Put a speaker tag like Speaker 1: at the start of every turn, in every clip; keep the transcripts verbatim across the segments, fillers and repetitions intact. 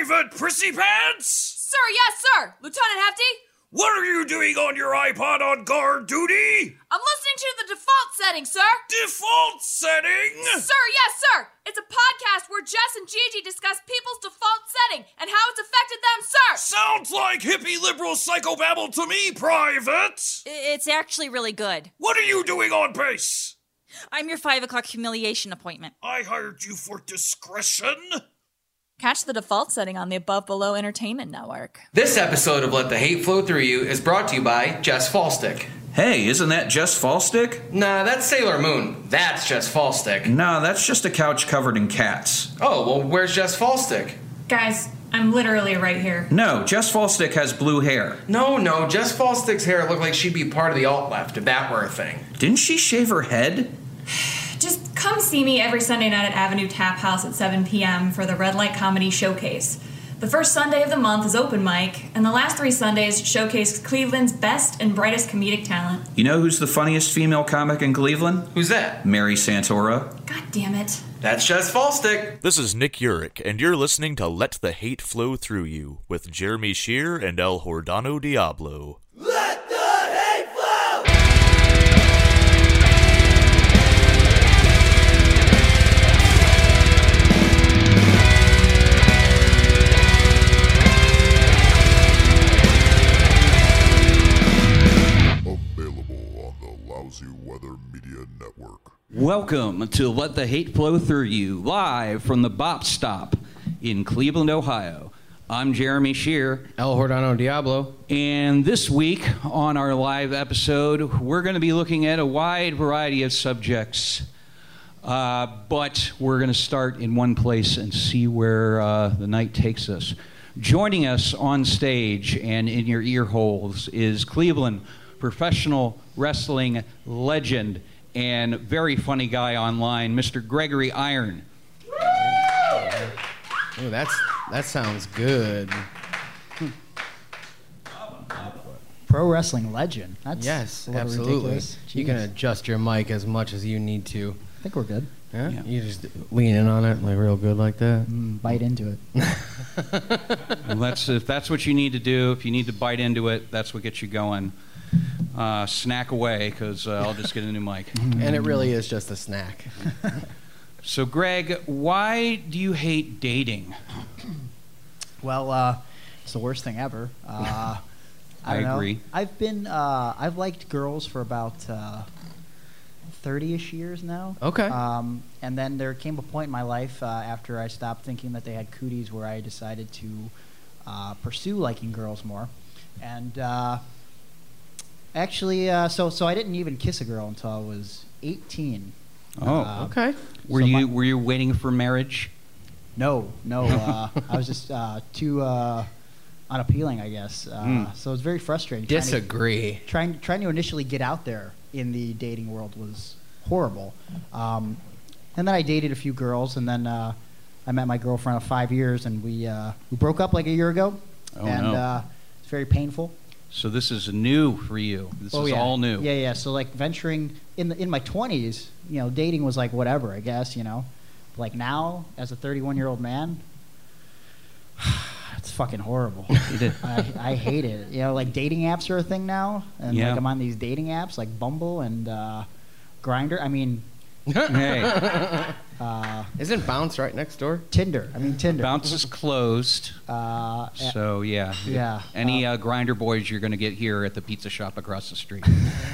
Speaker 1: Private Prissy Pants?
Speaker 2: Sir, yes, sir. Lieutenant Hefty?
Speaker 1: What are you doing on your iPod on guard duty?
Speaker 2: I'm listening to the default setting, sir.
Speaker 1: Default setting?
Speaker 2: Sir, yes, sir. It's a podcast where Jess and Gigi discuss people's default setting and how it's affected them, sir.
Speaker 1: Sounds like hippie liberal psychobabble to me, Private.
Speaker 3: It's actually really good.
Speaker 1: What are you doing on base?
Speaker 3: I'm your five o'clock humiliation appointment.
Speaker 1: I hired you for discretion.
Speaker 2: Catch the default setting on the Above Below Entertainment Network.
Speaker 4: This episode of Let the Hate Flow Through You is brought to you by Jess Fallstick.
Speaker 5: Hey, isn't that Jess Fallstick?
Speaker 4: Nah, that's Sailor Moon. That's Jess Fallstick.
Speaker 5: No, that's just a couch covered in cats.
Speaker 4: Oh, well, where's Jess Fallstick?
Speaker 6: Guys, I'm literally right here.
Speaker 5: No, Jess Fallstick has blue hair.
Speaker 4: No, no, Jess Fallstick's hair looked like she'd be part of the alt-left, if that were a thing.
Speaker 5: Didn't she shave her head?
Speaker 6: Just come see me every Sunday night at Avenue Tap House at seven p.m. for the Red Light Comedy Showcase. The first Sunday of the month is open mic, and the last three Sundays showcase Cleveland's best and brightest comedic talent.
Speaker 5: You know who's the funniest female comic in Cleveland?
Speaker 4: Who's that?
Speaker 5: Mary Santora.
Speaker 6: God damn it.
Speaker 4: That's Jess Fallstick.
Speaker 7: This is Nick Urich, and you're listening to Let the Hate Flow Through You with Jeremy Shear and El Hordano Diablo.
Speaker 8: Let the hate flow!
Speaker 9: Available on the Lousy Weather Media Network.
Speaker 10: Welcome to Let the Hate Flow Through You, live from the Bop Stop in Cleveland, Ohio. I'm Jeremy Shear.
Speaker 11: El Hordano Diablo.
Speaker 10: And this week on our live episode, we're going to be looking at a wide variety of subjects. Uh, but we're going to start in one place and see where uh, the night takes us. Joining us on stage and in your ear holes is Cleveland professional wrestling legend and very funny guy online, Mister Gregory Iron.
Speaker 11: Ooh, that's that sounds good.
Speaker 12: Pro wrestling legend. That's
Speaker 11: yes,
Speaker 12: a little
Speaker 11: absolutely.
Speaker 12: ridiculous.
Speaker 11: You can adjust your mic as much as you need to.
Speaker 12: I think we're good.
Speaker 11: Yeah? yeah. You just lean in on it like real good like that.
Speaker 12: Mm, bite into it.
Speaker 10: Well, that's, if that's what you need to do, if you need to bite into it, that's what gets you going. Uh, snack away, because uh, I'll just get a new mic.
Speaker 11: And it really is just a snack.
Speaker 10: So, Greg, why do you hate dating?
Speaker 12: Well, uh, it's the worst thing ever. Uh, I,
Speaker 10: I
Speaker 12: don't
Speaker 10: agree.
Speaker 12: Know. I've been, uh, I've liked girls for about uh, thirty-ish years now.
Speaker 11: Okay.
Speaker 12: Um, and then there came a point in my life uh, after I stopped thinking that they had cooties where I decided to uh, pursue liking girls more. And uh, actually, uh, so so I didn't even kiss a girl until I was eighteen.
Speaker 10: Oh,
Speaker 12: uh,
Speaker 11: okay.
Speaker 10: Were
Speaker 12: so
Speaker 10: you
Speaker 12: my,
Speaker 10: were you waiting for marriage?
Speaker 12: No, no. Uh, I was just uh, too uh, unappealing, I guess. Uh, mm. So it was very frustrating.
Speaker 11: Disagree.
Speaker 12: Trying to, trying, trying to initially get out there in the dating world was horrible. Um, and then I dated a few girls, and then uh, I met my girlfriend of five years, and we uh, we broke up like a year ago.
Speaker 10: Oh,
Speaker 12: and
Speaker 10: no.
Speaker 12: uh, it's very painful.
Speaker 10: So this is new for you. This
Speaker 12: oh,
Speaker 10: is
Speaker 12: yeah.
Speaker 10: all new.
Speaker 12: Yeah, yeah. So like venturing in the, in my twenties, you know, dating was like whatever, I guess, you know. Like now, as a thirty-one-year-old man, it's fucking horrible. I, I hate it. You know, like dating apps are a thing now, and
Speaker 10: yeah.
Speaker 12: like I'm on these dating apps like Bumble and uh, Grindr. I mean,
Speaker 10: hey,
Speaker 11: uh, isn't Bounce right next door?
Speaker 12: Tinder. I mean Tinder.
Speaker 10: Bounce is closed.
Speaker 12: Uh,
Speaker 10: so yeah,
Speaker 12: yeah.
Speaker 10: Any uh, Grindr boys you're going to get here at the pizza shop across the street.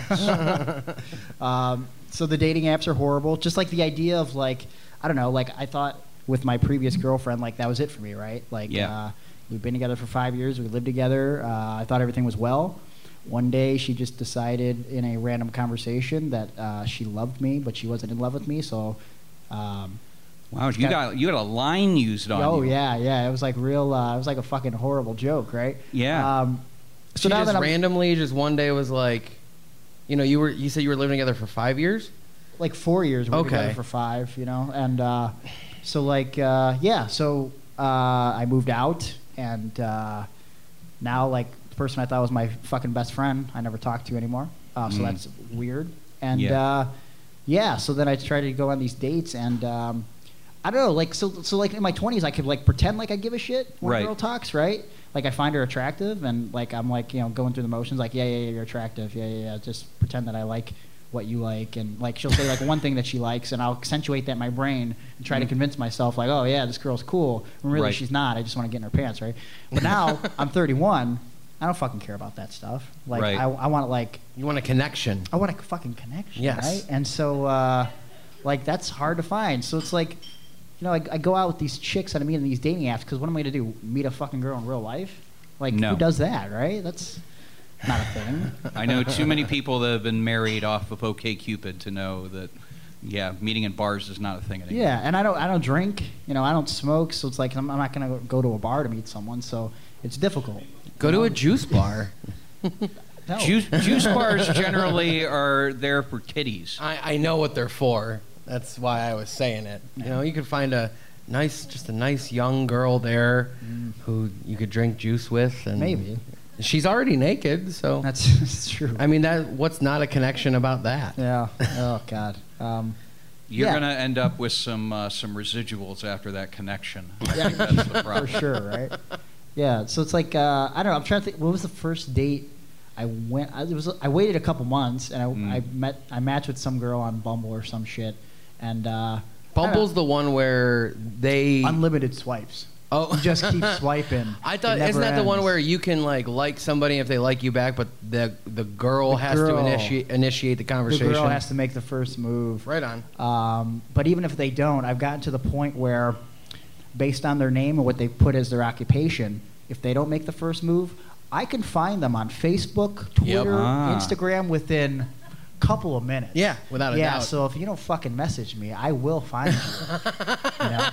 Speaker 12: um, so the dating apps are horrible. Just like the idea of like. I don't know, like, I thought with my previous girlfriend, like, that was it for me, right? Like,
Speaker 10: yeah.
Speaker 12: uh, we've been together for five years, we lived together, uh, I thought everything was well. One day, she just decided in a random conversation that uh, she loved me, but she wasn't in love with me, so... Um,
Speaker 10: wow, you got you got a line used on
Speaker 12: oh,
Speaker 10: you.
Speaker 12: Oh, yeah, yeah, it was like real, uh, it was like a fucking horrible joke, right?
Speaker 10: Yeah.
Speaker 12: Um,
Speaker 11: so she now just that randomly, just one day was like, you know, you were you said you were living together for five years?
Speaker 12: Like four years. We were
Speaker 11: okay.
Speaker 12: together for five, you know, and uh, so like uh, yeah, so uh, I moved out, and uh, now like the person I thought was my fucking best friend, I never talk to anymore. Uh, so mm. that's weird. And
Speaker 10: yeah.
Speaker 12: Uh, yeah, so then I tried to go on these dates, and um, I don't know, like so. So like in my twenties, I could like pretend like I give a shit when
Speaker 10: Right.
Speaker 12: a girl talks, right? Like I find her attractive, and like I'm like you know going through the motions, like yeah, yeah, yeah, you're attractive, yeah, yeah, yeah. Just pretend that I like what you like, and like she'll say like one thing that she likes, and I'll accentuate that in my brain and try to convince myself like, oh yeah, this girl's cool. When really
Speaker 10: Right.
Speaker 12: she's not. I just want to get in her pants, right? But now I'm thirty-one. I don't fucking care about that stuff. Like
Speaker 10: Right.
Speaker 12: I, I want like
Speaker 11: You want a connection.
Speaker 12: I want a fucking connection,
Speaker 11: Yes.
Speaker 12: right? And so, uh, like, that's hard to find. So it's like, you know, I, I go out with these chicks that I meet in these dating apps because what am I going to do? Meet a fucking girl in real life? Like,
Speaker 10: No.
Speaker 12: who does that, right? That's not a thing.
Speaker 10: I know too many people that have been married off of OkCupid to know that, yeah, meeting in bars is not a thing anymore.
Speaker 12: Yeah, and I don't, I don't drink. You know, I don't smoke. So it's like I'm, I'm not going to go to a bar to meet someone. So it's difficult.
Speaker 11: Go to a juice bar.
Speaker 12: No.
Speaker 10: Juice, juice bars generally are there for kiddies.
Speaker 11: I, I know what they're for. That's why I was saying it. You know, you could find a nice, just a nice young girl there
Speaker 12: Mm.
Speaker 11: who you could drink juice with, and
Speaker 12: Maybe.
Speaker 11: she's already naked. So
Speaker 12: That's, that's true.
Speaker 11: I mean, that what's not a connection about that?
Speaker 12: Yeah. Oh God. Um,
Speaker 10: You're
Speaker 12: yeah.
Speaker 10: going to end up with some uh, some residuals after that connection. I
Speaker 12: Yeah.
Speaker 10: think that's the
Speaker 12: For
Speaker 10: problem.
Speaker 12: sure, right? Yeah. So it's like uh, I don't know. I'm trying to think. What was the first date I went? I, it was. I waited a couple months, and I,
Speaker 10: Mm.
Speaker 12: I met. I matched with some girl on Bumble or some shit, and uh,
Speaker 11: Bumble's the one where they
Speaker 12: unlimited swipes.
Speaker 11: Oh,
Speaker 12: You just keep swiping.
Speaker 11: I thought
Speaker 12: It
Speaker 11: isn't
Speaker 12: never
Speaker 11: that the one
Speaker 12: ends.
Speaker 11: where you can like like somebody if they like you back, but the the girl
Speaker 12: The
Speaker 11: has
Speaker 12: girl.
Speaker 11: to initiate initiate the conversation.
Speaker 12: The girl has to make the first move.
Speaker 11: Right on.
Speaker 12: Um, but even if they don't, I've gotten to the point where, based on their name or what they put as their occupation, if they don't make the first move, I can find them on Facebook, Twitter,
Speaker 10: Ah.
Speaker 12: Instagram within a couple of minutes.
Speaker 11: Yeah, without a
Speaker 12: yeah,
Speaker 11: doubt.
Speaker 12: so if you don't fucking message me, I will find you. you know?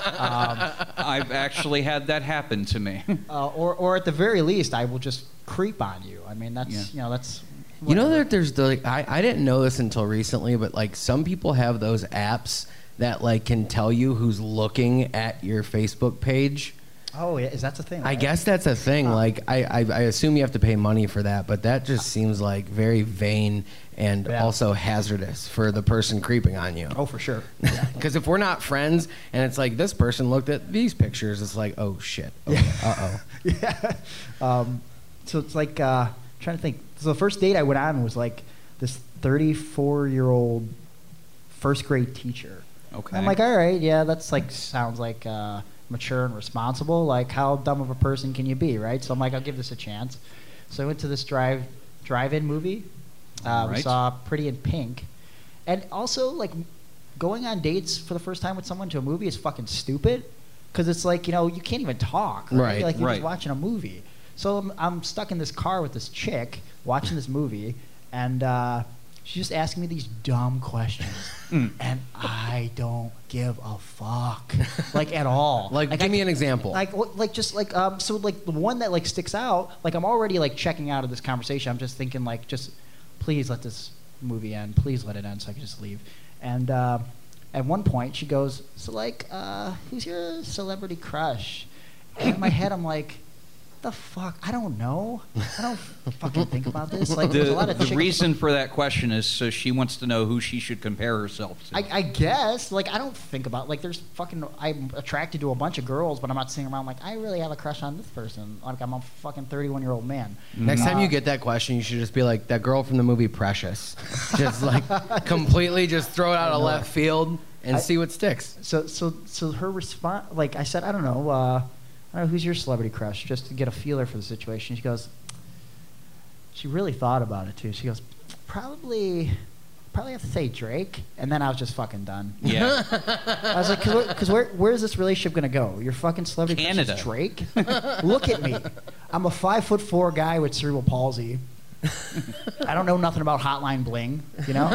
Speaker 12: um,
Speaker 10: I've actually had that happen to me.
Speaker 12: uh, or, or at the very least, I will just creep on you. I mean, that's
Speaker 10: Yeah.
Speaker 12: you know that's.
Speaker 11: You know
Speaker 12: whatever.
Speaker 11: that there's the like, I I didn't know this until recently, but like some people have those apps that like can tell you who's looking at your Facebook page.
Speaker 12: Oh, yeah, is that the thing?
Speaker 11: I
Speaker 12: right?
Speaker 11: guess that's a thing.
Speaker 12: Huh.
Speaker 11: Like I, I I assume you have to pay money for that, but that just seems like very vain and
Speaker 12: Yeah.
Speaker 11: also hazardous for the person creeping on you.
Speaker 12: Oh, for sure.
Speaker 11: Because if we're not friends and it's like this person looked at these pictures, it's like, oh shit. Okay. Uh oh.
Speaker 12: Yeah. Um, so it's like uh, trying to think. So the first date I went on was like this thirty-four-year-old first grade teacher.
Speaker 10: Okay.
Speaker 12: I'm like, all right, yeah, that's like sounds like uh, mature and responsible. Like, how dumb of a person can you be, right? So I'm like, I'll give this a chance. So I went to this drive drive-in movie. Uh, We
Speaker 10: Right.
Speaker 12: saw Pretty in Pink, and also like going on dates for the first time with someone to a movie is fucking stupid. Because it's like, you know, you can't even talk. Right.
Speaker 11: Right,
Speaker 12: Like, you're
Speaker 10: right.
Speaker 12: just watching a movie. So I'm, I'm stuck in this car with this chick watching this movie, and uh, she's just asking me these dumb questions.
Speaker 10: Mm.
Speaker 12: And I don't give a fuck. Like, at all.
Speaker 11: Like, give
Speaker 12: I
Speaker 11: me
Speaker 12: can-
Speaker 11: an example.
Speaker 12: Like, what- like just like, um, so like the one that like sticks out, like I'm already like checking out of this conversation. I'm just thinking like, just please let this movie end. Please let it end so I can just leave. And uh, at one point she goes, so like, uh, who's your celebrity crush? And in my head I'm like, the fuck? I don't know. I don't fucking think about this. Like, there's a lot
Speaker 10: The,
Speaker 12: of
Speaker 10: the
Speaker 12: chicks-
Speaker 10: reason for that question is so she wants to know who she should compare herself to.
Speaker 12: I, I guess. Like, I don't think about like. There's fucking. I'm attracted to a bunch of girls, but I'm not sitting around like I really have a crush on this person. Like, I'm a fucking thirty-one year old man.
Speaker 11: Next time
Speaker 12: Uh,
Speaker 11: you get that question, you should just be like that girl from the movie Precious. Just like completely just throw it out of left field and
Speaker 12: I-
Speaker 11: see what sticks.
Speaker 12: So, so, so her response. Like, I said, I don't know. Uh, I don't know who's your celebrity crush, just to get a feeler for the situation. She goes. She really thought about it too. She goes, probably. Probably have to say Drake, and then I was just fucking done.
Speaker 10: Yeah.
Speaker 12: I was like, because where, where is this relationship gonna go? Your fucking celebrity crush is
Speaker 10: Canada.
Speaker 12: Drake? Look at me. I'm a five foot four guy with cerebral palsy. I don't know nothing about Hotline Bling. You know?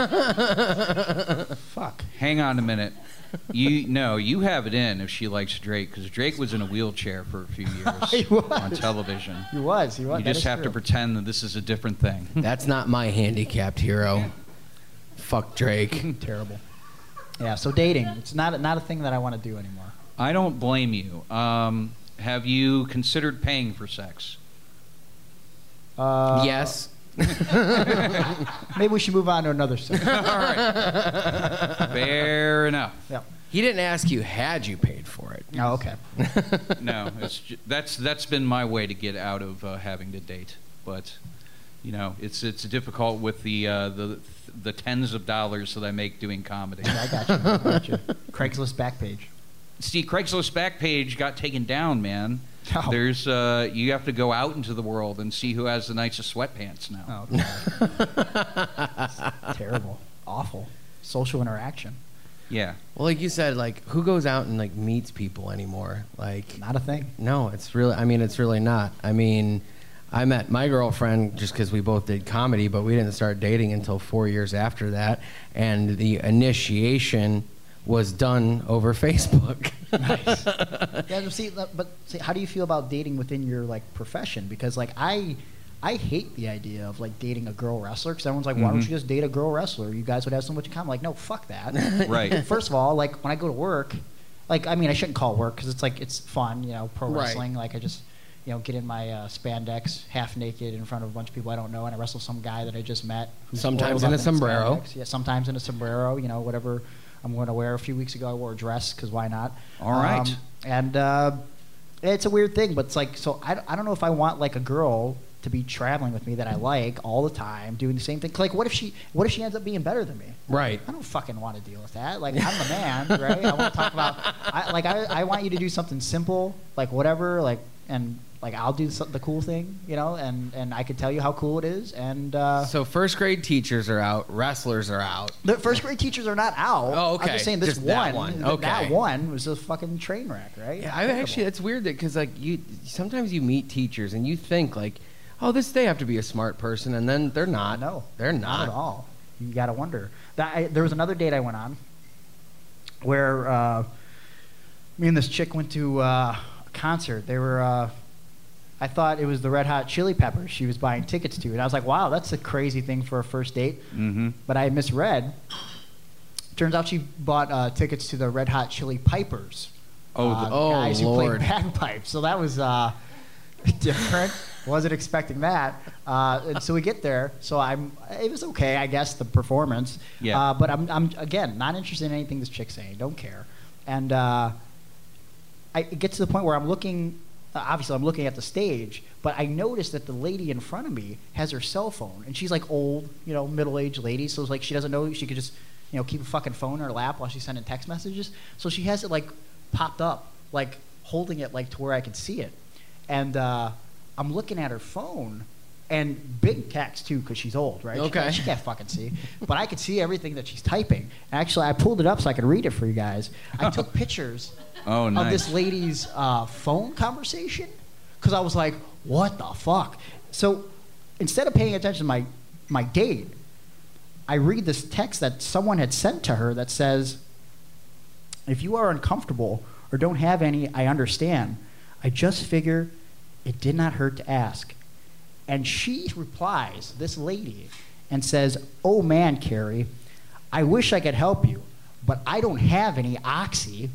Speaker 12: Fuck.
Speaker 10: Hang on a minute. You no, you have it in if she likes Drake because Drake was in a wheelchair for a few years
Speaker 12: He was.
Speaker 10: on television.
Speaker 12: He was. He was.
Speaker 10: You
Speaker 12: That
Speaker 10: just
Speaker 12: is
Speaker 10: have to
Speaker 12: true.
Speaker 10: pretend that this is a different thing.
Speaker 11: That's not my handicapped hero. Fuck Drake.
Speaker 12: Terrible. Yeah. So dating, it's not not a thing that I want to do anymore.
Speaker 10: I don't blame you. Um, have you considered paying for sex?
Speaker 12: Uh,
Speaker 11: Yes.
Speaker 12: Maybe we should move on to another subject.
Speaker 10: All right. Fair enough.
Speaker 12: Yep.
Speaker 11: He didn't ask you had you paid for it.
Speaker 12: Oh, okay.
Speaker 10: No, it's ju- that's that's been my way to get out of uh, having to date. But you know, it's it's difficult with the uh, the the tens of dollars that I make doing comedy.
Speaker 12: I got you. I got you. Craigslist Backpage.
Speaker 10: See, Craigslist Backpage got taken down, man.
Speaker 12: Oh.
Speaker 10: There's uh, you have to go out into the world and see who has the nicest sweatpants now.
Speaker 12: Oh, God. Terrible. Awful. Social interaction.
Speaker 10: Yeah.
Speaker 11: Well, like you said, like who goes out and like meets people anymore? Like
Speaker 12: not a thing.
Speaker 11: No, it's really. I mean, it's really not. I mean, I met my girlfriend just because we both did comedy, but we didn't start dating until four years after that, and the initiation was done over Facebook.
Speaker 12: Nice. Yeah, but see, but see, how do you feel about dating within your like profession? Because like I. I hate the idea of like dating a girl wrestler because everyone's like, why don't you just date a girl wrestler? You guys would have so much in common. Like, no, fuck that.
Speaker 10: Right.
Speaker 12: First of all, like when I go to work, like I mean, I shouldn't call it work because it's like it's fun, you know, pro
Speaker 11: Right.
Speaker 12: wrestling. Like I just, you know, get in my uh, spandex, half naked in front of a bunch of people I don't know, and I wrestle some guy that I just met. Who's
Speaker 11: Sometimes
Speaker 12: oiled
Speaker 11: in
Speaker 12: up
Speaker 11: a sombrero.
Speaker 12: spandex. Yeah, sometimes in a sombrero. You know, whatever I'm going to wear. A few weeks ago, I wore a dress because why not?
Speaker 10: All right.
Speaker 12: Um, and uh, it's a weird thing, but it's like, so I, I don't know if I want like a girl to be traveling with me that I like all the time, doing the same thing. Like, what if she, what if she ends up being better than me?
Speaker 11: Right.
Speaker 12: I don't fucking want to deal with that. Like, I'm the man, right? I want to talk about, I, like, I, I want you to do something simple, like whatever, like, and like I'll do some, the cool thing, you know, and and I could tell you how cool it is. And uh,
Speaker 11: So first grade teachers are out, wrestlers are out.
Speaker 12: the first grade teachers are not out.
Speaker 11: Oh, okay.
Speaker 12: I'm just saying this
Speaker 11: Just that
Speaker 12: one,
Speaker 11: one.
Speaker 12: th-
Speaker 11: Okay.
Speaker 12: that one was a fucking train wreck, right?
Speaker 11: Yeah, I actually, it's weird that because like you, sometimes you meet teachers and you think like, oh, this they have to be a smart person, and then they're not.
Speaker 12: No,
Speaker 11: they're
Speaker 12: not
Speaker 11: not
Speaker 12: at all. You got to wonder. That, I, there was another date I went on where uh, me and this chick went to uh, a concert. They were, uh, I thought it was the Red Hot Chili Peppers she was buying tickets to, and I was like, wow, that's a crazy thing for a first date.
Speaker 10: Mm-hmm.
Speaker 12: But I misread. Turns out she bought uh, tickets to the Red Hot Chili Pipers.
Speaker 10: Oh,
Speaker 12: uh,
Speaker 10: the-
Speaker 12: the
Speaker 11: oh,
Speaker 12: guys who
Speaker 11: Lord.
Speaker 12: play bagpipes. So that was uh, different. Wasn't expecting that. Uh, and so we get there. So I'm. It was okay, I guess, the performance.
Speaker 10: Yeah.
Speaker 12: Uh, but I'm, I'm again not interested in anything this chick's saying. Don't care. And uh, I it gets to the point where I'm looking. Uh, obviously, I'm looking at the stage, but I noticed that the lady in front of me has her cell phone, and she's like old, you know, middle-aged lady. So it's like she doesn't know she could just, you know, keep a fucking phone in her lap while she's sending text messages. So she has it like popped up, like holding it like to where I could see it, and. Uh, I'm looking at her phone, and big text too, because she's old, right? She
Speaker 11: Okay.
Speaker 12: can't, she can't fucking see, but I could see everything that she's typing. Actually, I pulled it up so I could read it for you guys. I took pictures
Speaker 10: Oh,
Speaker 12: of
Speaker 10: nice.
Speaker 12: this lady's uh, phone conversation because I was like, "What the fuck?" So instead of paying attention to my my date, I read this text that someone had sent to her that says, "If you are uncomfortable or don't have any, I understand. I just figure." It did not hurt to ask. And she replies, this lady, and says, oh man, Carrie, I wish I could help you, but I don't have any oxy.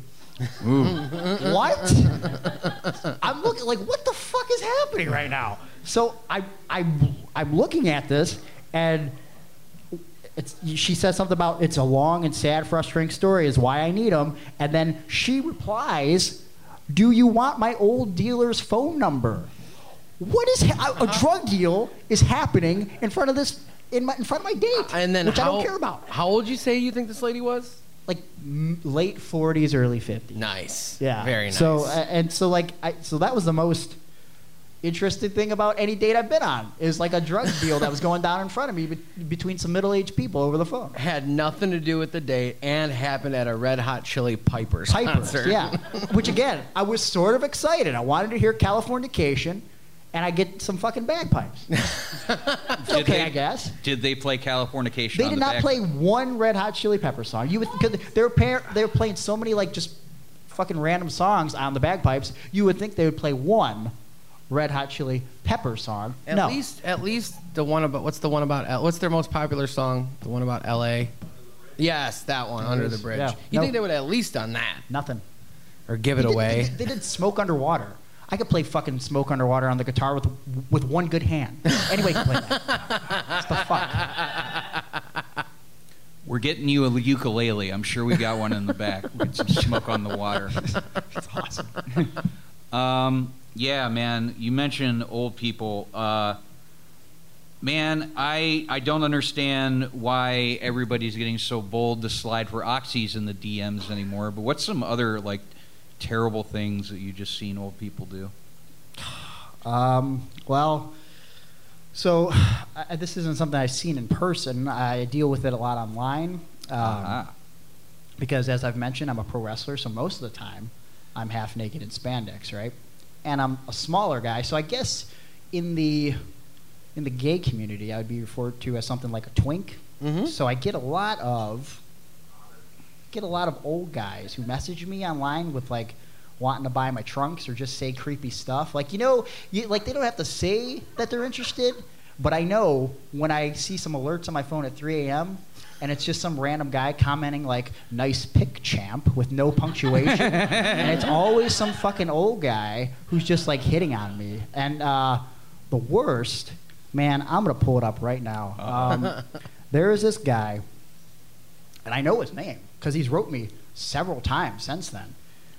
Speaker 12: What? I'm looking like, what the fuck is happening right now? So I, I, I'm looking at this, and it's, she says something about it's a long and sad, frustrating story is why I need them. And then she replies, do you want my old dealer's phone number? What is ha- a drug deal is happening in front of this in, my, in front of my date,
Speaker 11: And then
Speaker 12: which
Speaker 11: how,
Speaker 12: I don't care about.
Speaker 11: How old you say you think this lady was?
Speaker 12: Like m- late forties, early fifties.
Speaker 11: Nice.
Speaker 12: Yeah,
Speaker 11: Very nice.
Speaker 12: So uh, and so like I, so that was the most interesting thing about any date I've been on is like a drug deal that was going down in front of me be- between some middle-aged people over the phone.
Speaker 11: Had nothing to do with the date and happened at a Red Hot Chili Pipers
Speaker 12: Pipers,
Speaker 11: concert.
Speaker 12: yeah. Which again, I was sort of excited. I wanted to hear Californication, and I get some fucking bagpipes.
Speaker 10: Did
Speaker 12: okay,
Speaker 10: they-
Speaker 12: I guess.
Speaker 10: Did they play Californication?
Speaker 12: They
Speaker 10: on
Speaker 12: did
Speaker 10: the
Speaker 12: not
Speaker 10: back?
Speaker 12: play one Red Hot Chili Pepper song. You would, cause they were par- they were playing so many like just fucking random songs on the bagpipes. You would think they would play one Red Hot Chili Pepper song.
Speaker 11: At
Speaker 12: no.
Speaker 11: least, at least the one about what's the one about? L- What's their most popular song? The one about L A. Yes, that one, Under the Bridge.
Speaker 12: Yeah.
Speaker 11: You
Speaker 12: No.
Speaker 11: think they would have at least done that
Speaker 12: Nothing.
Speaker 11: or give
Speaker 12: They
Speaker 11: it
Speaker 12: did,
Speaker 11: away?
Speaker 12: They did, they did Smoke Underwater. I could play fucking Smoke Underwater on the guitar with with one good hand. Anybody can play that. What the fuck?
Speaker 10: We're getting you a ukulele. I'm sure we got one in the back. We get some Smoke on the Water.
Speaker 12: That's awesome.
Speaker 10: um, yeah, man. You mentioned old people. Uh, man, I I don't understand why everybody's getting so bold to slide for oxys in the D Ms anymore. But what's some other like terrible things that you just seen old people do?
Speaker 12: Um, well, so I, this isn't something I've seen in person. I deal with it a lot online. Um,
Speaker 10: uh-huh.
Speaker 12: Because as I've mentioned, I'm a pro wrestler, so most of the time I'm half naked in spandex, right? And I'm a smaller guy, so I guess in the in the gay community, I would be referred to as something like a twink.
Speaker 11: Mm-hmm.
Speaker 12: So I get a lot of get a lot of old guys who message me online with like wanting to buy my trunks or just say creepy stuff. Like, you know, you, like they don't have to say that they're interested, but I know when I see some alerts on my phone at three a.m. and it's just some random guy commenting like, nice pick, champ, with no punctuation. And it's always some fucking old guy who's just like hitting on me. And uh, the worst, man, I'm going to pull it up right now. Um, there is this guy, and I know his name because he's wrote me several times since then.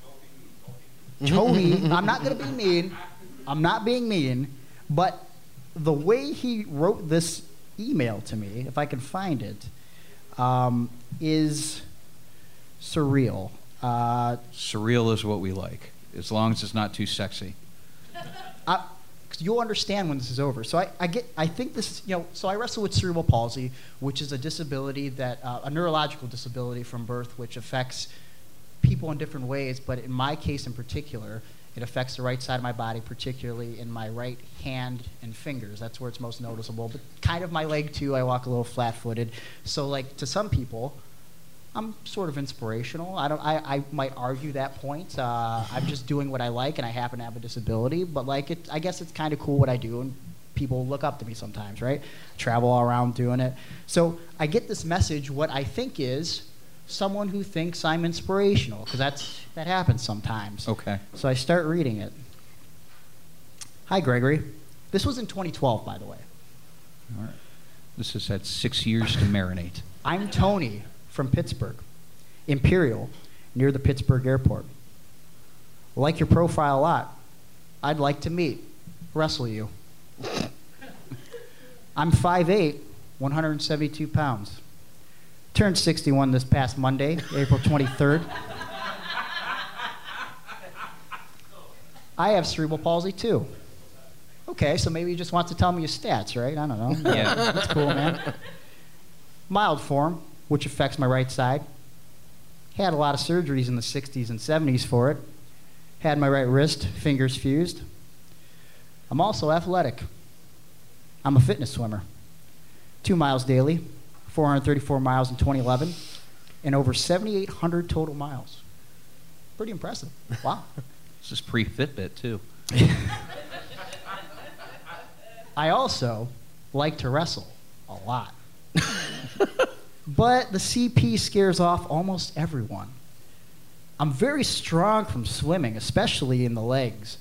Speaker 12: Tony, I'm not going to be mean. I'm not being mean. But the way he wrote this email to me, if I can find it, um, is surreal. Uh,
Speaker 10: Surreal is what we like, as long as it's not too sexy.
Speaker 12: I, you'll understand when this is over. So I, I get, I think this, you know, so I wrestle with cerebral palsy, which is a disability that, uh, a neurological disability from birth, which affects people in different ways, but in my case in particular, it affects the right side of my body, particularly in my right hand and fingers. That's where it's most noticeable, but kind of my leg too. I walk a little flat-footed. So like to some people, I'm sort of inspirational. I don't. I, I might argue that point. Uh, I'm just doing what I like, and I happen to have a disability. But like, it, I guess it's kind of cool what I do, and people look up to me sometimes, right? Travel all around doing it. So I get this message. What I think is someone who thinks I'm inspirational, because that's that happens sometimes.
Speaker 10: Okay.
Speaker 12: So I start reading it. Hi, Gregory. This was in twenty twelve, by the way.
Speaker 10: All right. This has had six years to marinate.
Speaker 12: I'm Tony from Pittsburgh, Imperial, near the Pittsburgh airport. Like your profile a lot. I'd like to meet, wrestle you. I'm five eight, one hundred seventy-two pounds. Turned sixty-one this past Monday, April twenty-third. I have cerebral palsy too. Okay, so maybe he just wants to tell me his stats, right? I don't know.
Speaker 10: Yeah.
Speaker 12: That's cool, man. Mild form, which affects my right side. Had a lot of surgeries in the sixties and seventies for it. Had my right wrist, fingers fused. I'm also athletic. I'm a fitness swimmer. Two miles daily, four hundred thirty-four miles in twenty eleven, and over seventy-eight hundred total miles. Pretty impressive. Wow.
Speaker 10: This is pre-Fitbit, too.
Speaker 12: I also like to wrestle a lot. But the C P scares off almost everyone. I'm very strong from swimming, especially in the legs.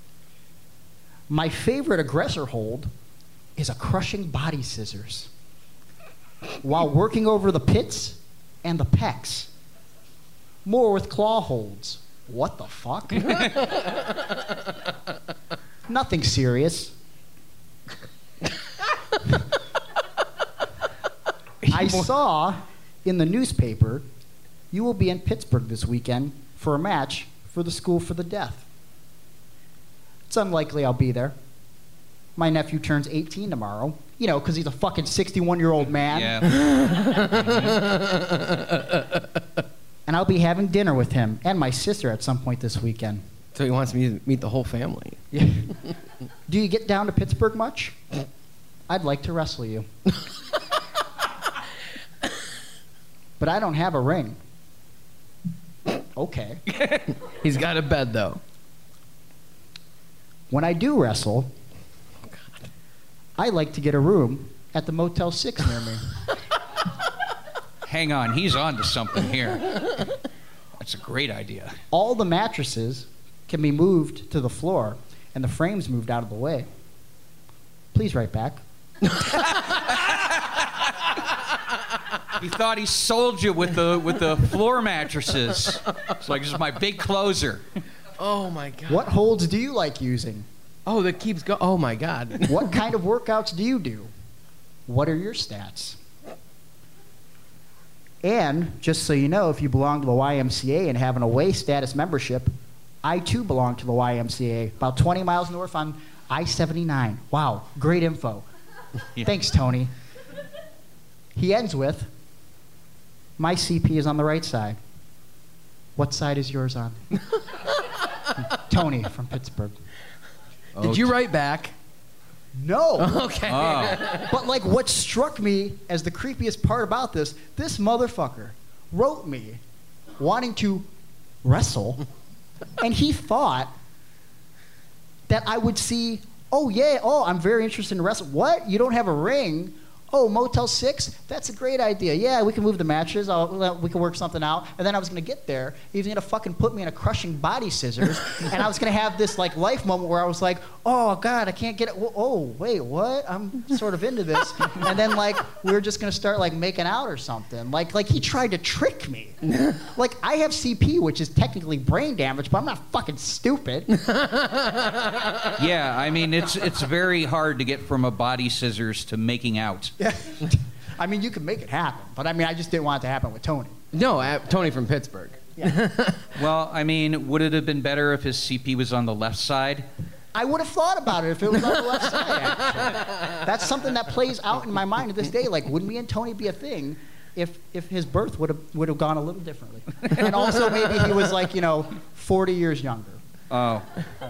Speaker 12: My favorite aggressor hold is a crushing body scissors while working over the pits and the pecs. More with claw holds. What the fuck? Nothing serious. I saw in the newspaper you will be in Pittsburgh this weekend for a match for the School for the Deaf. It's unlikely I'll be there. My nephew turns eighteen tomorrow. You know, because he's a fucking sixty-one-year-old man.
Speaker 10: Yeah.
Speaker 12: And I'll be having dinner with him and my sister at some point this weekend.
Speaker 11: So he wants me to meet the whole family.
Speaker 12: Yeah. Do you get down to Pittsburgh much? I'd like to wrestle you. But I don't have a ring. Okay.
Speaker 11: He's got a bed, though.
Speaker 12: When I do wrestle, I like to get a room at the Motel six near me.
Speaker 10: Hang on, he's on to something here. That's a great idea.
Speaker 12: All the mattresses can be moved to the floor and the frames moved out of the way, please write back.
Speaker 10: He thought he sold you with the with the floor mattresses. It's like, this is my big closer.
Speaker 11: Oh my God.
Speaker 12: What holds do you like using?
Speaker 11: Oh, that keeps going. Oh my God.
Speaker 12: What kind of workouts do you do? What are your stats? And just so you know, if you belong to the Y M C A and have an away status membership, I too belong to the Y M C A, about twenty miles north on I seventy-nine. Wow, great info.
Speaker 10: Yeah.
Speaker 12: Thanks, Tony. He ends with, my C P is on the right side. What side is yours on? Tony from Pittsburgh.
Speaker 11: Did you write back?
Speaker 12: No.
Speaker 11: Okay.
Speaker 10: Oh.
Speaker 12: But like, what struck me as the creepiest part about this, this motherfucker wrote me wanting to wrestle, and he thought that I would see, oh yeah, oh, I'm very interested in wrestling. What? You don't have a ring? Oh, Motel six? That's a great idea. Yeah, we can move the matches. I'll, we can work something out. And then I was going to get there. He was going to fucking put me in a crushing body scissors. And I was going to have this, like, life moment where I was like, oh, God, I can't get it. Oh, wait, what? I'm sort of into this. And then, like, we were just going to start, like, making out or something. Like, like he tried to trick me. Like, I have C P, which is technically brain damage, but I'm not fucking stupid.
Speaker 10: Yeah, I mean, it's it's very hard to get from a body scissors to making out.
Speaker 12: Yeah. I mean, you can make it happen, but I mean, I just didn't want it to happen with Tony.
Speaker 11: No, uh, Tony from Pittsburgh.
Speaker 12: Yeah.
Speaker 10: Well, I mean, would it have been better if his C P was on the left side?
Speaker 12: I would have thought about it if it was on the left side, actually. That's something that plays out in my mind to this day. Like, would me and Tony be a thing if if his birth would have would have gone a little differently? And also, maybe he was, like, you know, forty years younger.
Speaker 10: Oh.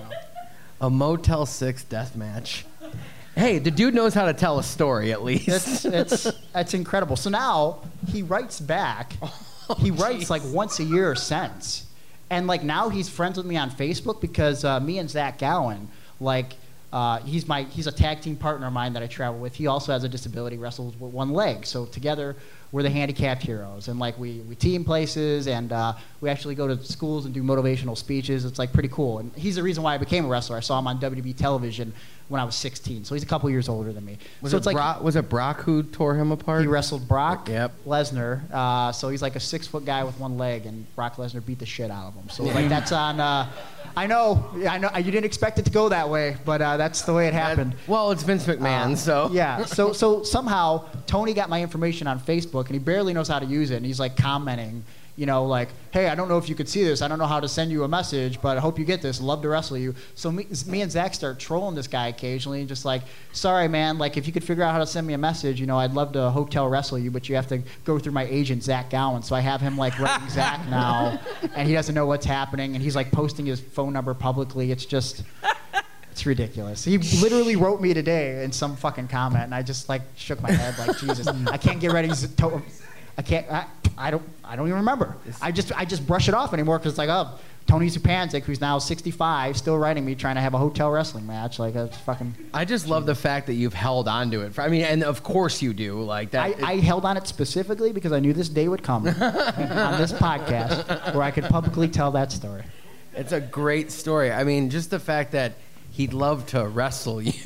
Speaker 11: A Motel six death match. Hey, the dude knows how to tell a story, at least.
Speaker 12: It's, it's, it's incredible. So now he writes back.
Speaker 11: Oh,
Speaker 12: he writes
Speaker 11: geez.
Speaker 12: like once a year since. And like now he's friends with me on Facebook because uh, me and Zach Gowen, like uh, he's my he's a tag team partner of mine that I travel with. He also has a disability, wrestles with one leg. So together we're the handicapped heroes. And like we, we team places and uh, we actually go to schools and do motivational speeches. It's like pretty cool. And he's the reason why I became a wrestler. I saw him on W W E television when I was sixteen. So he's a couple years older than me.
Speaker 11: Was,
Speaker 12: so
Speaker 11: it
Speaker 12: it's like
Speaker 11: Brock, was it Brock who tore him apart?
Speaker 12: he wrestled Brock
Speaker 11: Yep.
Speaker 12: Lesnar. Uh, so he's like a six foot guy with one leg, and Brock Lesnar beat the shit out of him. So like that's on. Uh, I know, I know. You didn't expect it to go that way, but uh, that's the way it happened.
Speaker 11: Well, it's Vince McMahon,
Speaker 12: Uh,
Speaker 11: so
Speaker 12: yeah. So so somehow Tony got my information on Facebook, and he barely knows how to use it, and he's like commenting. You know, like, hey, I don't know if you could see this. I don't know how to send you a message, but I hope you get this. Love to wrestle you. So me, me and Zach start trolling this guy occasionally and just like, sorry, man, like, if you could figure out how to send me a message, you know, I'd love to hotel wrestle you, but you have to go through my agent, Zach Gowen. So I have him, like, writing Zach now, and he doesn't know what's happening, and he's, like, posting his phone number publicly. It's just... It's ridiculous. He literally wrote me today in some fucking comment, and I just, like, shook my head like, Jesus, I can't get ready to... I can't. I, I don't. I don't even remember. I just. I just brush it off anymore because it's like, oh, Tony Zupancic, who's now sixty-five, still writing me trying to have a hotel wrestling match. Like, it's fucking.
Speaker 11: I just love the fact that you've held on to it. I mean, and of course you do. Like that.
Speaker 12: I,
Speaker 11: it,
Speaker 12: I held on it specifically because I knew this day would come on this podcast where I could publicly tell that story.
Speaker 11: It's a great story. I mean, just the fact that he'd love to wrestle you.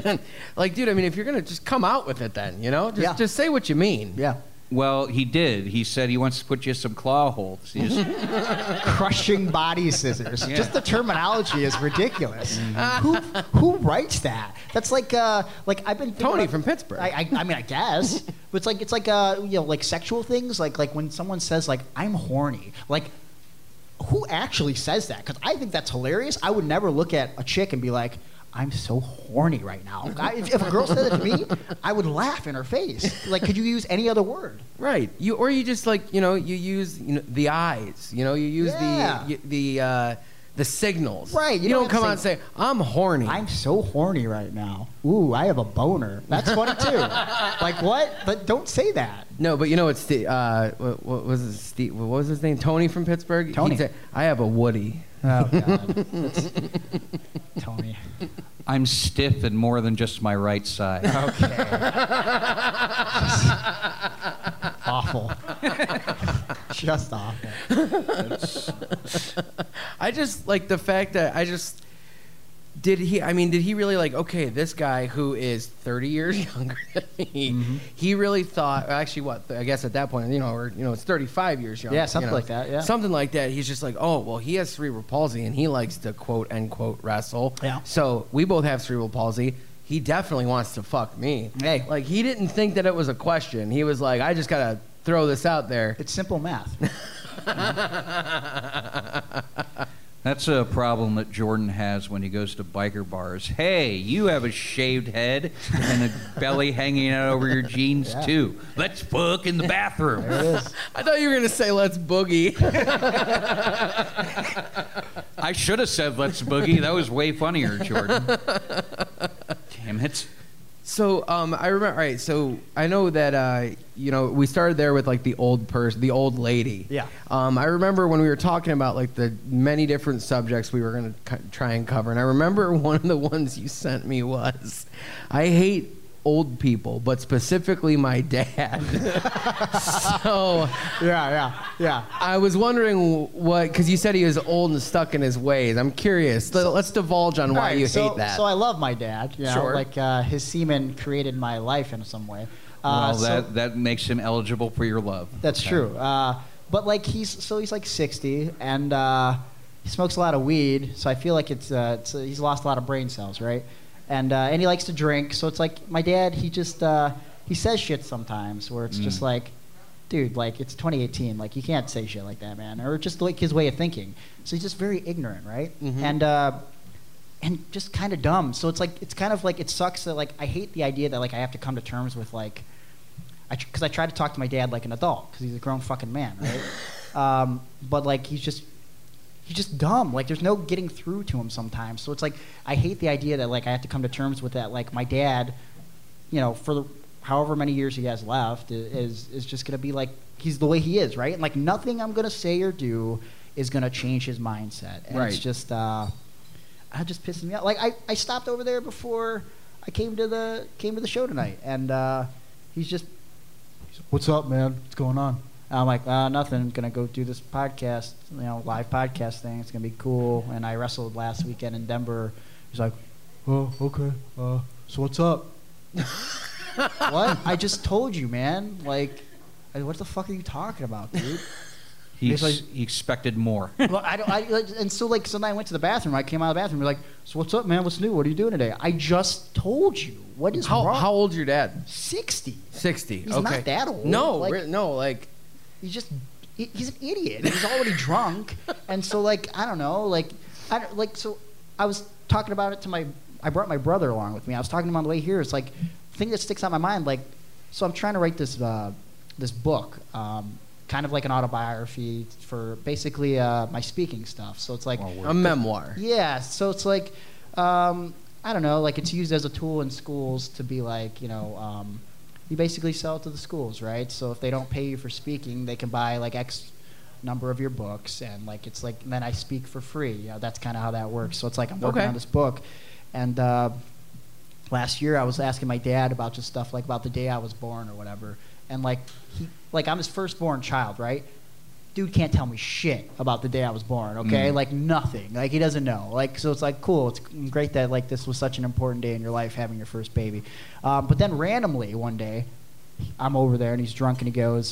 Speaker 11: Like, dude, I mean, if you're gonna just come out with it, then you know, just
Speaker 12: Yeah.
Speaker 11: just say what you mean.
Speaker 12: Yeah.
Speaker 10: Well, he did. He said he wants to put you some claw holds. He just-
Speaker 12: Crushing body scissors.
Speaker 10: Yeah.
Speaker 12: Just the terminology is ridiculous. who who writes that? That's like uh like I've been thinking
Speaker 11: Tony
Speaker 12: about-
Speaker 11: from Pittsburgh.
Speaker 12: I, I I mean I guess, but it's like it's like uh you know like sexual things like like when someone says like I'm horny, like who actually says that? Because I think that's hilarious. I would never look at a chick and be like, I'm so horny right now. I, if, if a girl said it to me, I would laugh in her face. Like, could you use any other word?
Speaker 11: Right. You or you just like you know you use you know the eyes. You know you use
Speaker 12: Yeah.
Speaker 11: the the uh, the signals.
Speaker 12: Right.
Speaker 11: You,
Speaker 12: You
Speaker 11: don't
Speaker 12: don't
Speaker 11: come out
Speaker 12: have
Speaker 11: and
Speaker 12: to
Speaker 11: say I'm horny.
Speaker 12: I'm so horny right now. Ooh, I have a boner. That's funny too. Like what? But don't say that.
Speaker 11: No, but you know it's the uh, what, what was his Steve, what was his name? Tony from Pittsburgh.
Speaker 12: Tony.
Speaker 11: He'd say, I have a Woody.
Speaker 12: Oh God. That's- Tony.
Speaker 10: I'm stiff in more than just my right side.
Speaker 12: Okay. awful. Just awful.
Speaker 11: I I just like the fact that I just did he. I mean, did he really like? Okay, this guy who is thirty years younger than me, mm-hmm. he really thought. Actually, what? I guess at that point, you know, or you know, it's thirty-five years younger.
Speaker 12: Yeah, something
Speaker 11: you know,
Speaker 12: like that. Yeah,
Speaker 11: something like that. He's just like, oh, well, he has cerebral palsy and he likes to quote unquote wrestle.
Speaker 12: Yeah.
Speaker 11: So we both have cerebral palsy. He definitely wants to fuck me.
Speaker 12: Hey,
Speaker 11: like he didn't think that it was a question. He was like, I just gotta throw this out there.
Speaker 12: It's simple math.
Speaker 10: That's a problem that Jordan has when he goes to biker bars. Hey, you have a shaved head and a belly hanging out over your jeans, yeah. too. Let's fuck in the bathroom.
Speaker 12: There it is.
Speaker 11: I thought you were going to say, let's boogie.
Speaker 10: I should have said, let's boogie. That was way funnier, Jordan. Damn it.
Speaker 11: So um, I remember. All right. So I know that uh, you know we started there with like the old person, the old lady.
Speaker 12: Yeah.
Speaker 11: Um, I remember when we were talking about like the many different subjects we were going to co- try and cover, and I remember one of the ones you sent me was, I hate old people, but specifically my dad. So
Speaker 12: yeah, yeah, yeah.
Speaker 11: I was wondering what, because you said he was old and stuck in his ways. I'm curious. So, Let's divulge on why
Speaker 12: right,
Speaker 11: you
Speaker 12: so,
Speaker 11: hate that.
Speaker 12: So I love my dad. You know,
Speaker 11: sure.
Speaker 12: Like uh, his semen created my life in some way. Uh,
Speaker 10: well, that
Speaker 12: so,
Speaker 10: that makes him eligible for your love.
Speaker 12: That's
Speaker 10: okay.
Speaker 12: true. Uh, but like he's so he's like sixty and uh, he smokes a lot of weed. So I feel like it's, uh, it's uh, he's lost a lot of brain cells, right? And uh, and he likes to drink, so it's like my dad. He just uh, he says shit sometimes where it's mm. just like, dude, like it's twenty eighteen, like you can't say shit like that, man, or just like his way of thinking. So he's just very ignorant, right? Mm-hmm. And uh, and just kind of dumb. So it's like it's kind of like it sucks that like I hate the idea that like I have to come to terms with like, I because I try to talk to my dad like an adult because he's a grown fucking man, right? um, but like he's just. He's just dumb. Like, there's no getting through to him sometimes. So it's like, I hate the idea that, like, I have to come to terms with that. Like, my dad, you know, for the, however many years he has left, is is just going to be, like, he's the way he is, right? And, like, nothing I'm going to say or do is going to change his mindset. And
Speaker 11: right.
Speaker 12: it's just, uh, I just pisses me off. Like, I, I stopped over there before I came to the came to the show tonight. And uh, he's just, he's, what's up, man? What's going on? I'm like, uh, nothing. Gonna go do this podcast, you know, live podcast thing. It's gonna be cool. And I wrestled last weekend in Denver. He's like, oh, okay. Uh, so what's up? What? I just told you, man. Like, what the fuck are you talking about, dude?
Speaker 10: He, ex-
Speaker 12: like,
Speaker 10: he expected more.
Speaker 12: Well, I don't. I, and so, like, so then I went to the bathroom. I came out of the bathroom. You're like, so what's up, man? What's new? What are you doing today? I just told you. What is
Speaker 11: how,
Speaker 12: wrong?
Speaker 11: How old's your dad?
Speaker 12: Sixty.
Speaker 11: Sixty.
Speaker 12: He's
Speaker 11: okay.
Speaker 12: not that old.
Speaker 11: No,
Speaker 12: like,
Speaker 11: re- no, like.
Speaker 12: He's just, he, he's an idiot. He's already drunk. And so, like, I don't know, like, I don't, like, so I was talking about it to my, I brought my brother along with me. I was talking to him on the way here. It's like, the thing that sticks out in my mind, like, so I'm trying to write this, uh, this book, um, kind of like an autobiography for basically uh, my speaking stuff. So it's like.
Speaker 11: A memoir.
Speaker 12: Yeah. So it's like, um, I don't know, like, it's used as a tool in schools to be like, you know, um, you basically sell it to the schools, right? So if they don't pay you for speaking, they can buy like X number of your books, and like it's like and then I speak for free. You know, that's kind of how that works. So it's like I'm working
Speaker 11: okay.
Speaker 12: on this book, and uh, last year I was asking my dad about just stuff like about the day I was born or whatever, and like he like I'm his firstborn child, right? Dude can't tell me shit about the day I was born, okay? Mm. Like nothing. Like he doesn't know. Like so it's like cool. It's great that like this was such an important day in your life having your first baby. Um, but then randomly one day I'm over there and he's drunk and he goes,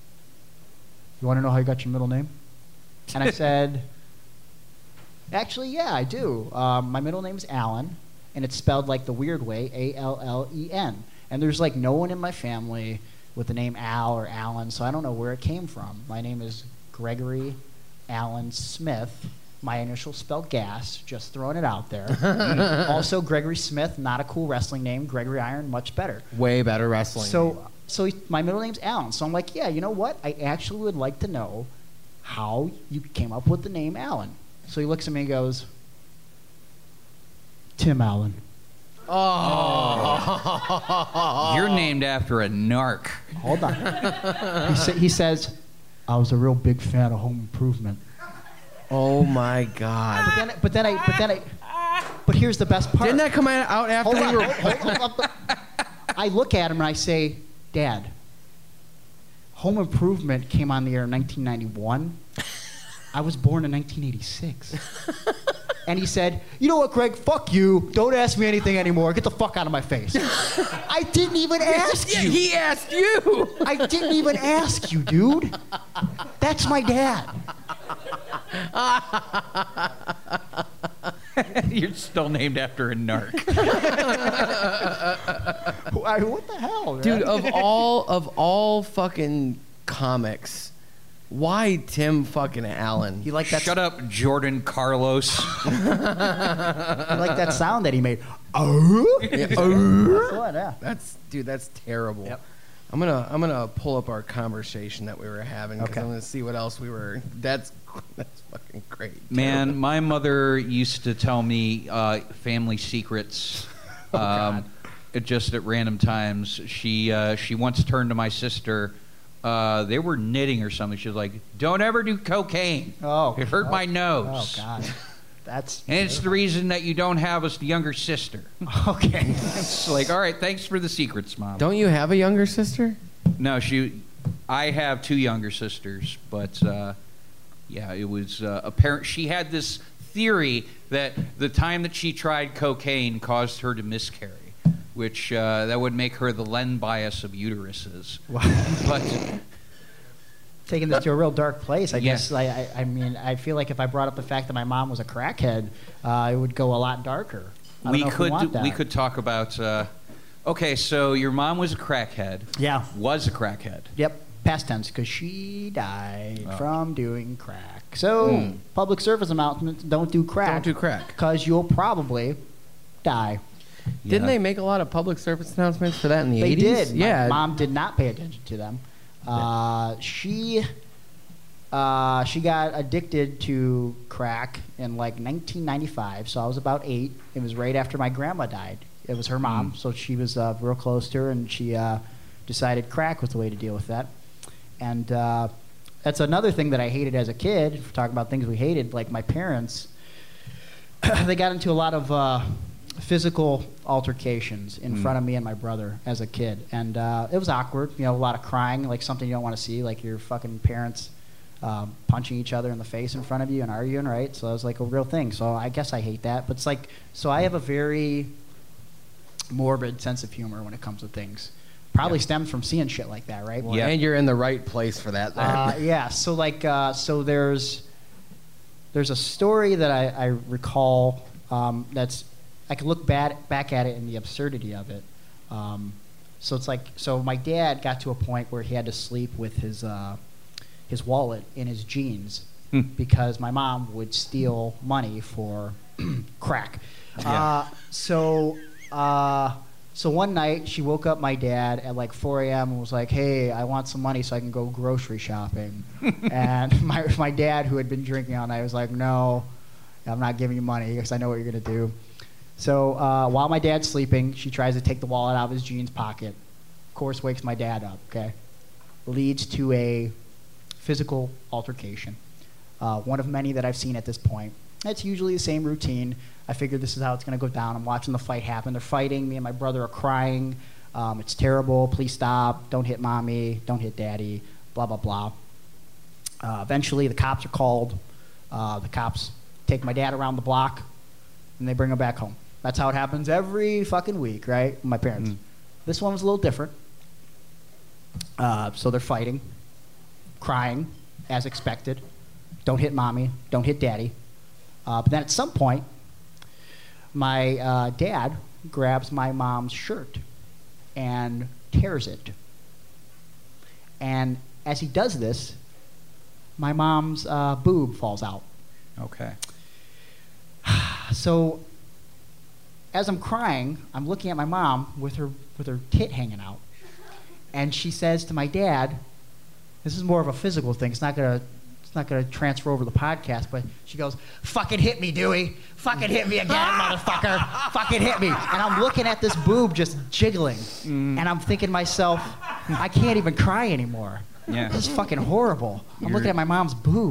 Speaker 12: "You want to know how you got your middle name?" And I said, "Actually, yeah, I do. Um, my middle name is Allen and it's spelled like the weird way, A L L E N. And there's like no one in my family with the name Al or Allen, so I don't know where it came from. My name is Gregory Allen Smith. My initials spell gas, just throwing it out there. Also, Gregory Smith, not a cool wrestling name. Gregory Iron, much better.
Speaker 11: Way better wrestling
Speaker 12: so,
Speaker 11: name.
Speaker 12: So he, my middle name's Allen. So I'm like, yeah, you know what? I actually would like to know how you came up with the name Allen. So he looks at me and goes, Tim Allen.
Speaker 11: Oh.
Speaker 10: You're named after a narc.
Speaker 12: Hold on. he, sa- he says, I was a real big fan of Home Improvement.
Speaker 11: Oh my God.
Speaker 12: But then, but then I, but then I, but here's the best part.
Speaker 11: Didn't that come out after
Speaker 12: hold
Speaker 11: you
Speaker 12: on,
Speaker 11: were?
Speaker 12: Hold, hold, hold, hold. I look at him and I say, Dad, Home Improvement came on the air in nineteen ninety-one. I was born in nineteen eighty-six. And he said, you know what, Greg, fuck you. Don't ask me anything anymore. Get the fuck out of my face. I didn't even ask
Speaker 11: Yeah,
Speaker 12: you.
Speaker 11: he asked you.
Speaker 12: I didn't even ask you, dude. That's my dad.
Speaker 10: You're still named after a narc.
Speaker 12: I- what the hell, man?
Speaker 11: Dude, of all of all fucking comics, why Tim fucking Allen?
Speaker 12: You like that?
Speaker 10: Shut up, Jordan Carlos.
Speaker 12: You like that sound that he made? Oh,
Speaker 11: Yeah,
Speaker 12: That's what, yeah.
Speaker 11: That's dude, that's terrible.
Speaker 12: Yep.
Speaker 11: I'm gonna I'm gonna pull up our conversation that we were having because
Speaker 12: Okay.
Speaker 11: I'm gonna see what else we were. That's that's fucking great.
Speaker 10: Man,
Speaker 11: Terrible.
Speaker 10: my mother used to tell me uh, family secrets. um, it just at random times. She uh, she once turned to my sister. Uh, they were knitting or something. She was like, "Don't ever do cocaine.
Speaker 12: Oh,
Speaker 10: It hurt
Speaker 12: oh,
Speaker 10: my nose."
Speaker 12: Oh God, that's.
Speaker 10: And it's the reason that you don't have a younger sister.
Speaker 12: Okay.
Speaker 10: It's like, all right, thanks for the secrets, Mom.
Speaker 11: Don't you have a younger sister?
Speaker 10: No, she. I have two younger sisters, but uh, yeah, it was uh, apparent. She had this theory that the time that she tried cocaine caused her to miscarry, which uh, that would make her the Len Bias of uteruses.
Speaker 12: Wow.
Speaker 10: But
Speaker 12: Taking this to a real dark place, I
Speaker 10: Yeah.
Speaker 12: guess. I, I, I mean, I feel like if I brought up the fact that my mom was a crackhead, uh, it would go a lot darker. I don't
Speaker 10: we
Speaker 12: know if
Speaker 10: could
Speaker 12: want that.
Speaker 10: we could talk about. Uh, okay, so your mom was a crackhead.
Speaker 12: Yeah.
Speaker 10: Was a crackhead.
Speaker 12: Yep. Past tense, because she died
Speaker 10: Oh.
Speaker 12: from doing crack. So,
Speaker 11: Hmm.
Speaker 12: public service announcement: don't do crack.
Speaker 11: Don't do crack.
Speaker 12: Because you'll probably die.
Speaker 11: Didn't
Speaker 10: Yeah.
Speaker 11: they make a lot of public service announcements for that in the
Speaker 12: They
Speaker 11: eighties?
Speaker 12: did.
Speaker 11: Yeah.
Speaker 12: My mom did not pay attention to them. Uh, she uh, she got addicted to crack in like nineteen ninety-five. So I was about eight. It was right after my grandma died. It was her mom, so she was uh, real close to her, and she uh, decided crack was the way to deal with that. And uh, that's another thing that I hated as a kid. If we're talking about things we hated, like my parents, they got into a lot of uh, physical altercations in
Speaker 10: Mm.
Speaker 12: front of me and my brother as a kid, and uh, it was awkward. You know, a lot of crying, like something you don't want to see, like your fucking parents um, punching each other in the face in front of you and arguing, right? So it was like a real thing. So I guess I hate that, but it's like, so I have a very morbid sense of humor when it comes to things. Probably
Speaker 11: Yeah.
Speaker 12: stems from seeing shit like that, right?
Speaker 10: Yeah.
Speaker 11: And you're in the right place for that. Then.
Speaker 12: Uh, yeah. So like, uh, so there's there's a story that I, I recall um, that's I can look bad, back at it and the absurdity of it. Um, so it's like, so my dad got to a point where he had to sleep with his uh, his wallet in his jeans
Speaker 10: Hmm.
Speaker 12: because my mom would steal money for crack.
Speaker 10: Yeah.
Speaker 12: Uh, so. Uh, So one night, she woke up my dad at like four a.m. and was like, "Hey, I want some money so I can go grocery shopping." And my my dad, who had been drinking all night, was like, "No, I'm not giving you money because I know what you're gonna do." So uh, while my dad's sleeping, she tries to take the wallet out of his jeans pocket. Of course, wakes my dad up. Okay, leads to a physical altercation, uh, one of many that I've seen at this point. It's usually the same routine. I figure this is how it's going to go down. I'm watching the fight happen. They're fighting. Me and my brother are crying. Um, it's terrible. Please stop. Don't hit mommy. Don't hit daddy. Blah, blah, blah. Uh, eventually, the cops are called. Uh, the cops take my dad around the block, and they bring him back home. That's how it happens every fucking week, right? My parents.
Speaker 10: Mm.
Speaker 12: This one was a little different. Uh, so they're fighting, crying, as expected. Don't hit mommy. Don't hit daddy. Uh, but then at some point, my uh, dad grabs my mom's shirt and tears it. And as he does this, my mom's uh, boob falls out.
Speaker 10: Okay.
Speaker 12: So as I'm crying, I'm looking at my mom with her with her tit hanging out. And she says to my dad, this is more of a physical thing. It's not gonna it's not gonna transfer over the podcast, but she goes, "Fucking hit me, Dewey. Fucking hit me again, motherfucker. Fucking hit me." And I'm looking at this boob just jiggling.
Speaker 10: Mm.
Speaker 12: And I'm thinking to myself, I can't even cry anymore.
Speaker 10: Yeah.
Speaker 12: This is fucking horrible. I'm
Speaker 10: You're-
Speaker 12: looking at my mom's boob.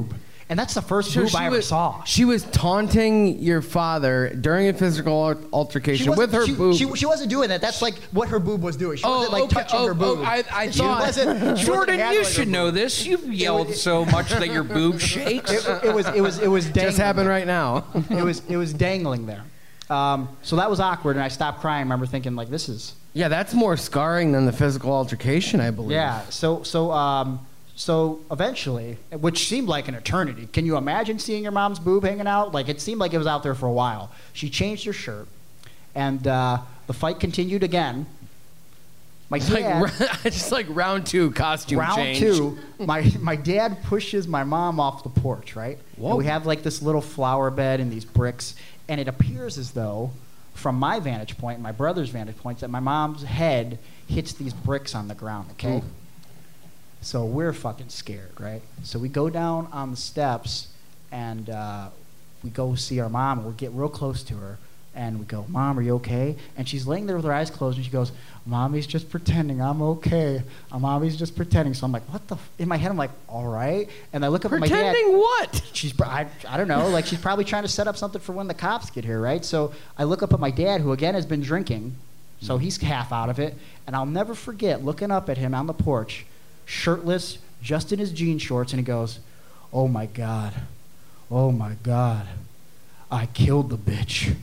Speaker 12: And that's the first
Speaker 11: So
Speaker 12: boob
Speaker 11: she
Speaker 12: I ever
Speaker 11: was-
Speaker 12: saw.
Speaker 11: She was taunting your father during a physical al- altercation with
Speaker 12: wasn't-
Speaker 11: her
Speaker 12: she,
Speaker 11: boob.
Speaker 12: She, she wasn't doing that. That's like what her boob was doing. She wasn't like
Speaker 11: okay.
Speaker 12: touching
Speaker 11: oh,
Speaker 12: her boob.
Speaker 11: Oh, I, I
Speaker 12: she
Speaker 11: thought.
Speaker 12: wasn't, she
Speaker 10: Jordan,
Speaker 12: wasn't
Speaker 10: you
Speaker 12: handling her
Speaker 10: should
Speaker 12: boob.
Speaker 10: know this. You've yelled so much that your boob shakes.
Speaker 12: It, it was. It was. It was dangling.
Speaker 11: Just happened right now.
Speaker 12: it was. It was dangling there. Um, so that was awkward, and I stopped crying. I remember thinking like, this is.
Speaker 11: Yeah, that's more scarring than the physical altercation, I believe.
Speaker 12: Yeah. So so um, so eventually, which seemed like an eternity. Can you imagine seeing your mom's boob hanging out? Like it seemed like it was out there for a while. She changed her shirt, and uh, the fight continued again. My
Speaker 11: It's
Speaker 12: dad,
Speaker 11: like, just like round two costume
Speaker 12: round
Speaker 11: change.
Speaker 12: two, my my dad pushes my mom off the porch, right?
Speaker 11: Whoa.
Speaker 12: And we have like this little flower bed and these bricks, and it appears as though, from my vantage point and my brother's vantage point, that my mom's head hits these bricks on the ground. Okay.
Speaker 11: Ooh.
Speaker 12: So we're fucking scared, right? So we go down on the steps, and uh, we go see our mom, and we get real close to her. And we go, Mom, are you okay? And she's laying there with her eyes closed, and she goes, Mommy's just pretending. I'm okay. Uh, Mommy's just pretending. So I'm like, what the? F-? In my head, I'm like, all right. And I look up at my dad.
Speaker 11: Pretending what?
Speaker 12: She's, pr- I, I don't know. Like she's probably trying to set up something for when the cops get here, right? So I look up at my dad, who again has been drinking, so he's half out of it. And I'll never forget looking up at him on the porch, shirtless, just in his jean shorts, and he goes, "Oh my God, oh my God. I killed the bitch."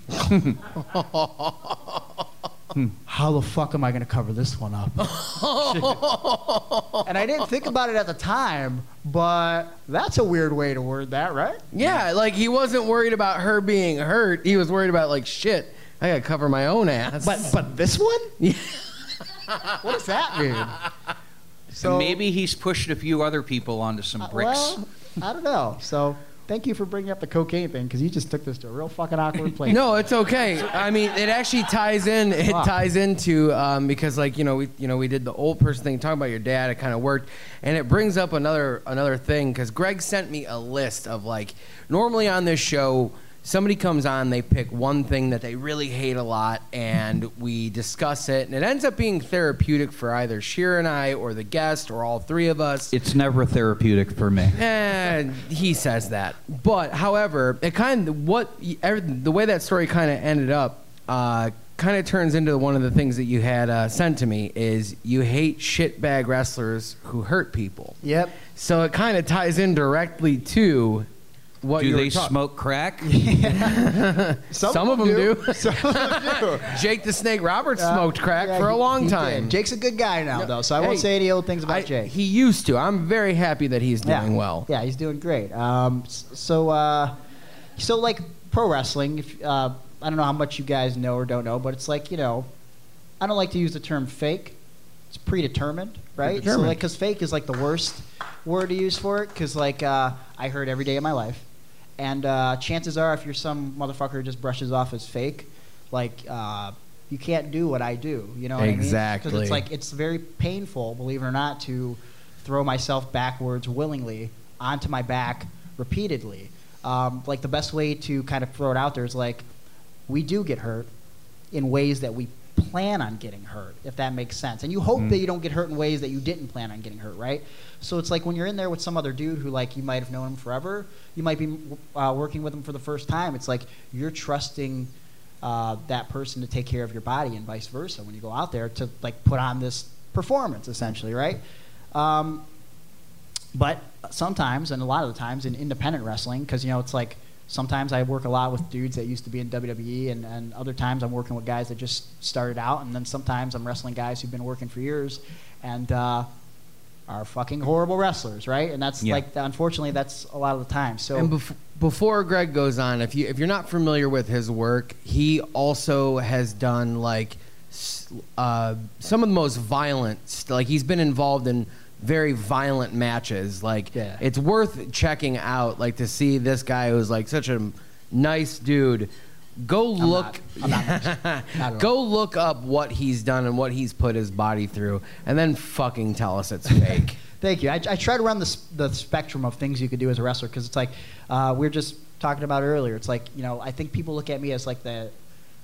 Speaker 12: How the fuck am I going to cover this one up? And I didn't think about it at the time, but that's a weird way to word that, right?
Speaker 11: Yeah, like he wasn't worried about her being hurt. He was worried about like, shit, I gotta cover my own ass.
Speaker 12: But but this one?
Speaker 11: Yeah.
Speaker 12: What does that mean?
Speaker 10: So maybe he's pushed a few other people onto some
Speaker 12: Uh,
Speaker 10: bricks.
Speaker 12: well, I don't know. So thank you for bringing up the cocaine thing, because you just took this to a real fucking awkward place.
Speaker 11: No, it's okay. I mean, it actually ties in. It
Speaker 12: Wow.
Speaker 11: ties into um, because, like, you know, we you know we did the old person thing, talking about your dad. It kind of worked, and it brings up another another thing because Greg sent me a list of like normally on this show. Somebody comes on, they pick one thing that they really hate a lot, and we discuss it, and it ends up being therapeutic for either Sheer and I, or the guest, or all three of us.
Speaker 5: It's never therapeutic for me.
Speaker 11: And he says that. But, however, it kind of, what, the way that story kind of ended up, uh, kind of turns into one of the things that you had uh, sent to me, is you hate shitbag wrestlers who hurt people.
Speaker 12: Yep.
Speaker 11: So it kind of ties in directly to what
Speaker 10: Do
Speaker 11: you
Speaker 10: they
Speaker 11: were talking.
Speaker 10: smoke crack?
Speaker 11: Some, Some of them do.
Speaker 12: do. Some of them do.
Speaker 11: Jake the Snake Roberts
Speaker 12: Uh,
Speaker 11: smoked crack
Speaker 12: yeah,
Speaker 11: for a
Speaker 12: he-
Speaker 11: long
Speaker 12: he
Speaker 11: time.
Speaker 12: did. Jake's a good guy now,
Speaker 11: No,
Speaker 12: though, so I won't
Speaker 11: hey,
Speaker 12: say any old things about
Speaker 11: I-
Speaker 12: Jake.
Speaker 11: He used to. I'm very happy that he's doing
Speaker 12: yeah.
Speaker 11: well.
Speaker 12: Yeah, he's doing great. Um, s- so, uh, so like pro wrestling, if, uh, I don't know how much you guys know or don't know, but it's like, you know, I don't like to use the term fake. It's predetermined, right? So,
Speaker 11: Predetermined.
Speaker 12: like, because fake is like the worst word to use for it, because like uh, I heard every day of my life. And uh, chances are, if you're some motherfucker who just brushes off as fake, like, uh, you can't do what I do. You know what I mean?
Speaker 11: Exactly.
Speaker 12: Because it's like, it's very painful, believe it or not, to throw myself backwards willingly onto my back repeatedly. Um, like, the best way to kind of throw it out there is like, we do get hurt in ways that we plan on getting hurt, if that makes sense. And you hope
Speaker 11: Mm.
Speaker 12: that you don't get hurt in ways that you didn't plan on getting hurt, right? So it's like when you're in there with some other dude who, like, you might have known him forever, you might be uh, working with him for the first time. It's like you're trusting uh, that person to take care of your body, and vice versa when you go out there to, like, put on this performance, essentially, right? Um, but sometimes, and a lot of the times in independent wrestling, because, you know, it's like sometimes I work a lot with dudes that used to be in W W E, and, and other times I'm working with guys that just started out, and then sometimes I'm wrestling guys who've been working for years and uh, are fucking horrible wrestlers, right? And that's
Speaker 11: Yeah.
Speaker 12: like, unfortunately, that's a lot of the time. So
Speaker 11: And bef- before Greg goes on, if you if you're not familiar with his work, he also has done like s- uh, some of the most violent. St- like he's been involved in very violent matches. Like
Speaker 12: Yeah.
Speaker 11: it's worth checking out. Like to see this guy who's like such a nice dude. Go look.
Speaker 12: I'm not, I'm not, not at all.
Speaker 11: Go look up what he's done and what he's put his body through, and then fucking tell us it's fake.
Speaker 12: Thank you. I, I try to run the, s- the spectrum of things you could do as a wrestler, because it's like uh, we were just talking about earlier. It's like, you know, I think people look at me as like the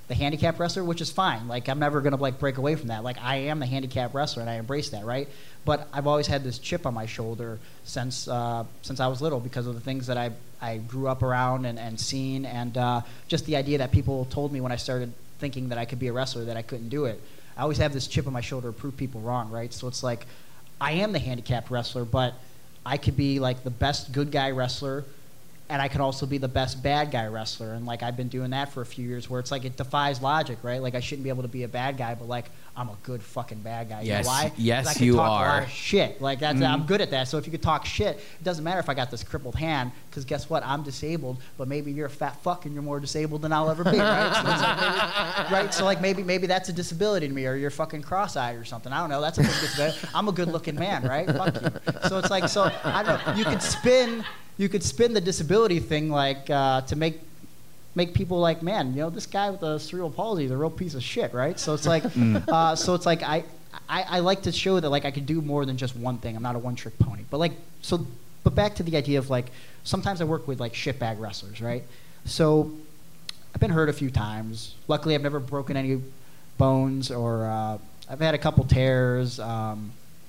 Speaker 12: the handicap wrestler, which is fine. Like, I'm never gonna like break away from that. Like, I am the handicap wrestler, and I embrace that, right? But I've always had this chip on my shoulder since uh, since I was little because of the things that I I grew up around and, and seen, and uh, just the idea that people told me when I started thinking that I could be a wrestler that I couldn't do it. I always have this chip on my shoulder to prove people wrong, right? So it's like, I am the handicapped wrestler, but I could be like the best good guy wrestler, and I could also be the best bad guy wrestler. And like, I've been doing that for a few years where it's like, it defies logic, right? Like, I shouldn't be able to be a bad guy, but like, I'm a good fucking bad guy.
Speaker 11: Yes,
Speaker 12: you know why?
Speaker 11: yes,
Speaker 12: I can
Speaker 11: you
Speaker 12: talk
Speaker 11: are.
Speaker 12: A lot of shit. Like, that's,
Speaker 11: Mm.
Speaker 12: I'm good at that. So if you could talk shit, it doesn't matter if I got this crippled hand, because guess what? I'm disabled, but maybe you're a fat fuck and you're more disabled than I'll ever be, right? So it's like maybe, right? So like maybe maybe that's a disability to me, or you're fucking cross-eyed or something. I don't know. That's a big disability. I'm a good-looking man, right? Fuck you. So it's like, so I don't know. You could spin. You could spin the disability thing like uh, to make make people like, man, you know, this guy with the cerebral palsy is a real piece of shit, right? So it's like, uh, so it's like I, I I like to show that like I could do more than just one thing. I'm not a one-trick pony. But like, so, but back to the idea of like, sometimes I work with like shitbag wrestlers, right? So I've been hurt a few times. Luckily, I've never broken any bones, or uh, I've had a couple tears. Um,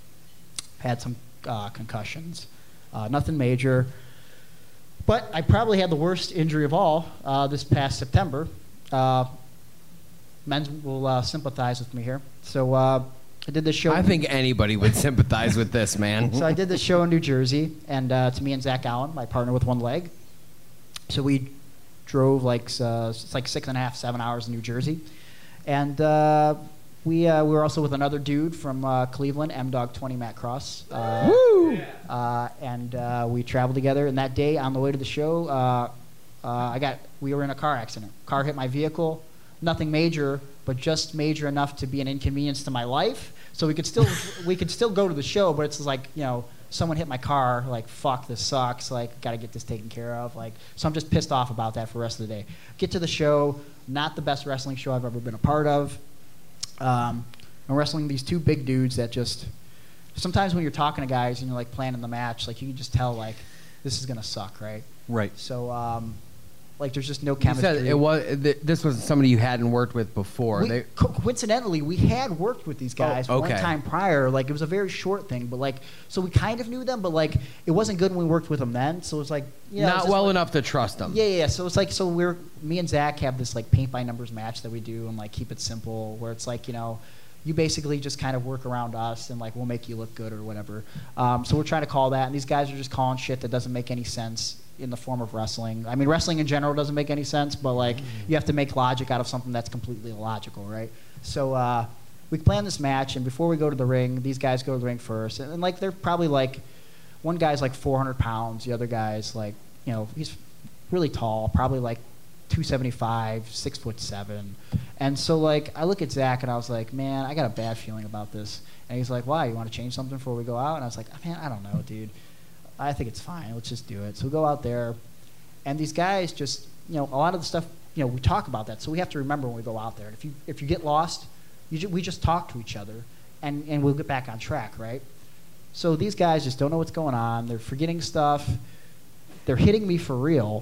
Speaker 12: had some uh, concussions. Uh, nothing major. But I probably had the worst injury of all uh, this past September. Uh, men will uh, sympathize with me here. So uh, I did this show.
Speaker 11: I think anybody would sympathize with this, man.
Speaker 12: So I did this show in New Jersey, and uh, to me and Zach Allen, my partner with one leg. So we drove like uh, it's like six and a half, seven hours in New Jersey, and uh, we uh, we were also with another dude from uh, Cleveland, M Dog twenty Matt Cross. Uh,
Speaker 11: Woo!
Speaker 12: Uh, and uh, we traveled together. And that day, on the way to the show, uh, uh, I got we were in a car accident. Car hit my vehicle. Nothing major, but just major enough to be an inconvenience to my life. So we could still we could still go to the show, but it's like, you know, someone hit my car. Like, fuck, this sucks. Like, got to get this taken care of. Like, so I'm just pissed off about that for the rest of the day. Get to the show. Not the best wrestling show I've ever been a part of. Um, I'm wrestling these two big dudes that just. Sometimes when you're talking to guys and you're like planning the match, like you can just tell like this is gonna suck, right?
Speaker 10: Right.
Speaker 12: So um, like there's just no
Speaker 11: You
Speaker 12: chemistry.
Speaker 11: said it was th- this was somebody you hadn't worked with before.
Speaker 12: We,
Speaker 11: They,
Speaker 12: co- coincidentally, we had worked with these guys
Speaker 11: Oh, okay.
Speaker 12: one time prior. Like it was a very short thing, but like so we kind of knew them, but like it wasn't good when we worked with them then. So it was like you know, it was
Speaker 11: not
Speaker 12: just
Speaker 11: well
Speaker 12: like-
Speaker 11: enough to trust them.
Speaker 12: Yeah, yeah. yeah. So it's like so we're me and Zach have this like paint by numbers match that we do and like keep it simple, where it's like you know. You basically just kind of work around us and like we'll make you look good or whatever. Um, so we're trying to call that, and these guys are just calling shit that doesn't make any sense in the form of wrestling. I mean, wrestling in general doesn't make any sense, but like you have to make logic out of something that's completely illogical, right? So uh, we plan this match, and before we go to the ring, these guys go to the ring first, and, and like they're probably like one guy's like four hundred pounds, the other guy's like you know he's really tall, probably like two seventy-five, six foot seven. And so like I look at Zach and I was like, man, I got a bad feeling about this. And he's like, why? You want to change something before we go out? And I was like, man, I don't know, dude. I think it's fine. Let's just do it. So we go out there, and these guys just, you know, a lot of the stuff, you know, we talk about that. So we have to remember when we go out there. If you if you get lost, you ju- we just talk to each other, and, and we'll get back on track, right? So these guys just don't know what's going on. They're forgetting stuff. They're hitting me for real.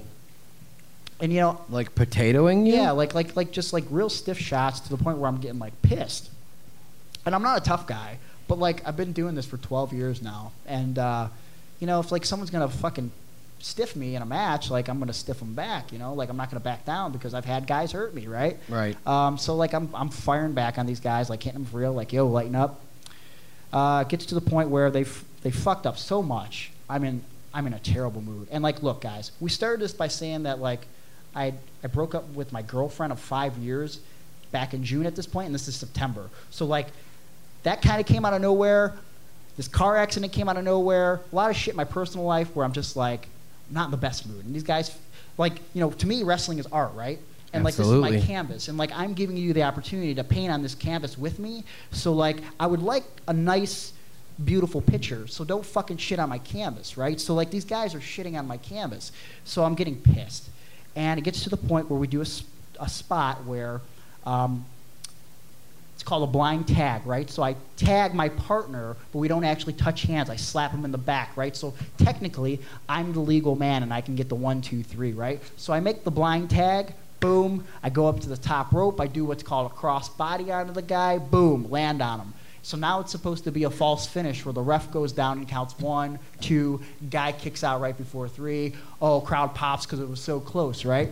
Speaker 12: And you know,
Speaker 11: like potatoing you?
Speaker 12: Yeah, like like like just like real stiff shots to the point where I'm getting like pissed. And I'm not a tough guy, but like I've been doing this for twelve years now, and uh, you know, if like someone's gonna fucking stiff me in a match, like I'm gonna stiff them back. You know, like I'm not gonna back down because I've had guys hurt me, right?
Speaker 11: Right.
Speaker 12: Um, so like I'm I'm firing back on these guys, like hitting them for real, like yo, lighten up. Uh, gets to the point where they f- they fucked up so much. I'm in I'm in a terrible mood. And like, look, guys, we started this by saying that like. I I broke up with my girlfriend of five years back in June at this point, and this is September. So, like, that kind of came out of nowhere. This car accident came out of nowhere. A lot of shit in my personal life where I'm just, like, not in the best mood. And these guys, like, you know, to me, wrestling is art, right? And, like,
Speaker 11: Absolutely.
Speaker 12: this is my canvas. And, like, I'm giving you the opportunity to paint on this canvas with me. So, like, I would like a nice, beautiful picture. So don't fucking shit on my canvas, right? So, like, these guys are shitting on my canvas. So I'm getting pissed. And it gets to the point where we do a, a spot where um, it's called a blind tag, right? So I tag my partner, but we don't actually touch hands. I slap him in the back, right? So technically, I'm the legal man, and I can get the one, two, three, right? So I make the blind tag Boom. I go up to the top rope. I do what's called a cross body onto the guy. Boom. Land on him. So now it's supposed to be a false finish where the ref goes down and counts one, two, guy kicks out right before three. Oh, crowd pops because it was so close, right?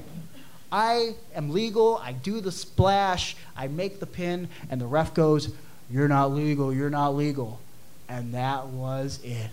Speaker 12: I am legal. I do the splash. I make the pin, and the ref goes, "You're not legal. You're not legal." And that was it.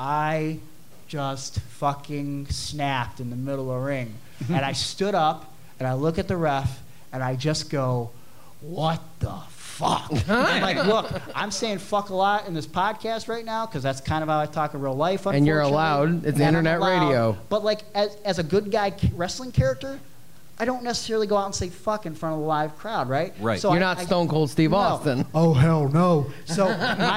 Speaker 12: I just fucking snapped in the middle of the ring. And I stood up, and I look at the ref, and I just go, "What the fuck?" I'm like, look, I'm saying fuck a lot in this podcast right now because that's kind of how I talk in real life,
Speaker 11: and you're allowed. It's internet radio.
Speaker 12: But like, as, as a good guy wrestling character, I don't necessarily go out and say fuck in front of a live crowd, right?
Speaker 11: Right.
Speaker 12: So
Speaker 11: You're
Speaker 12: I,
Speaker 11: not
Speaker 12: I,
Speaker 11: Stone Cold Steve
Speaker 12: no.
Speaker 11: Austin.
Speaker 12: Oh, hell no. So,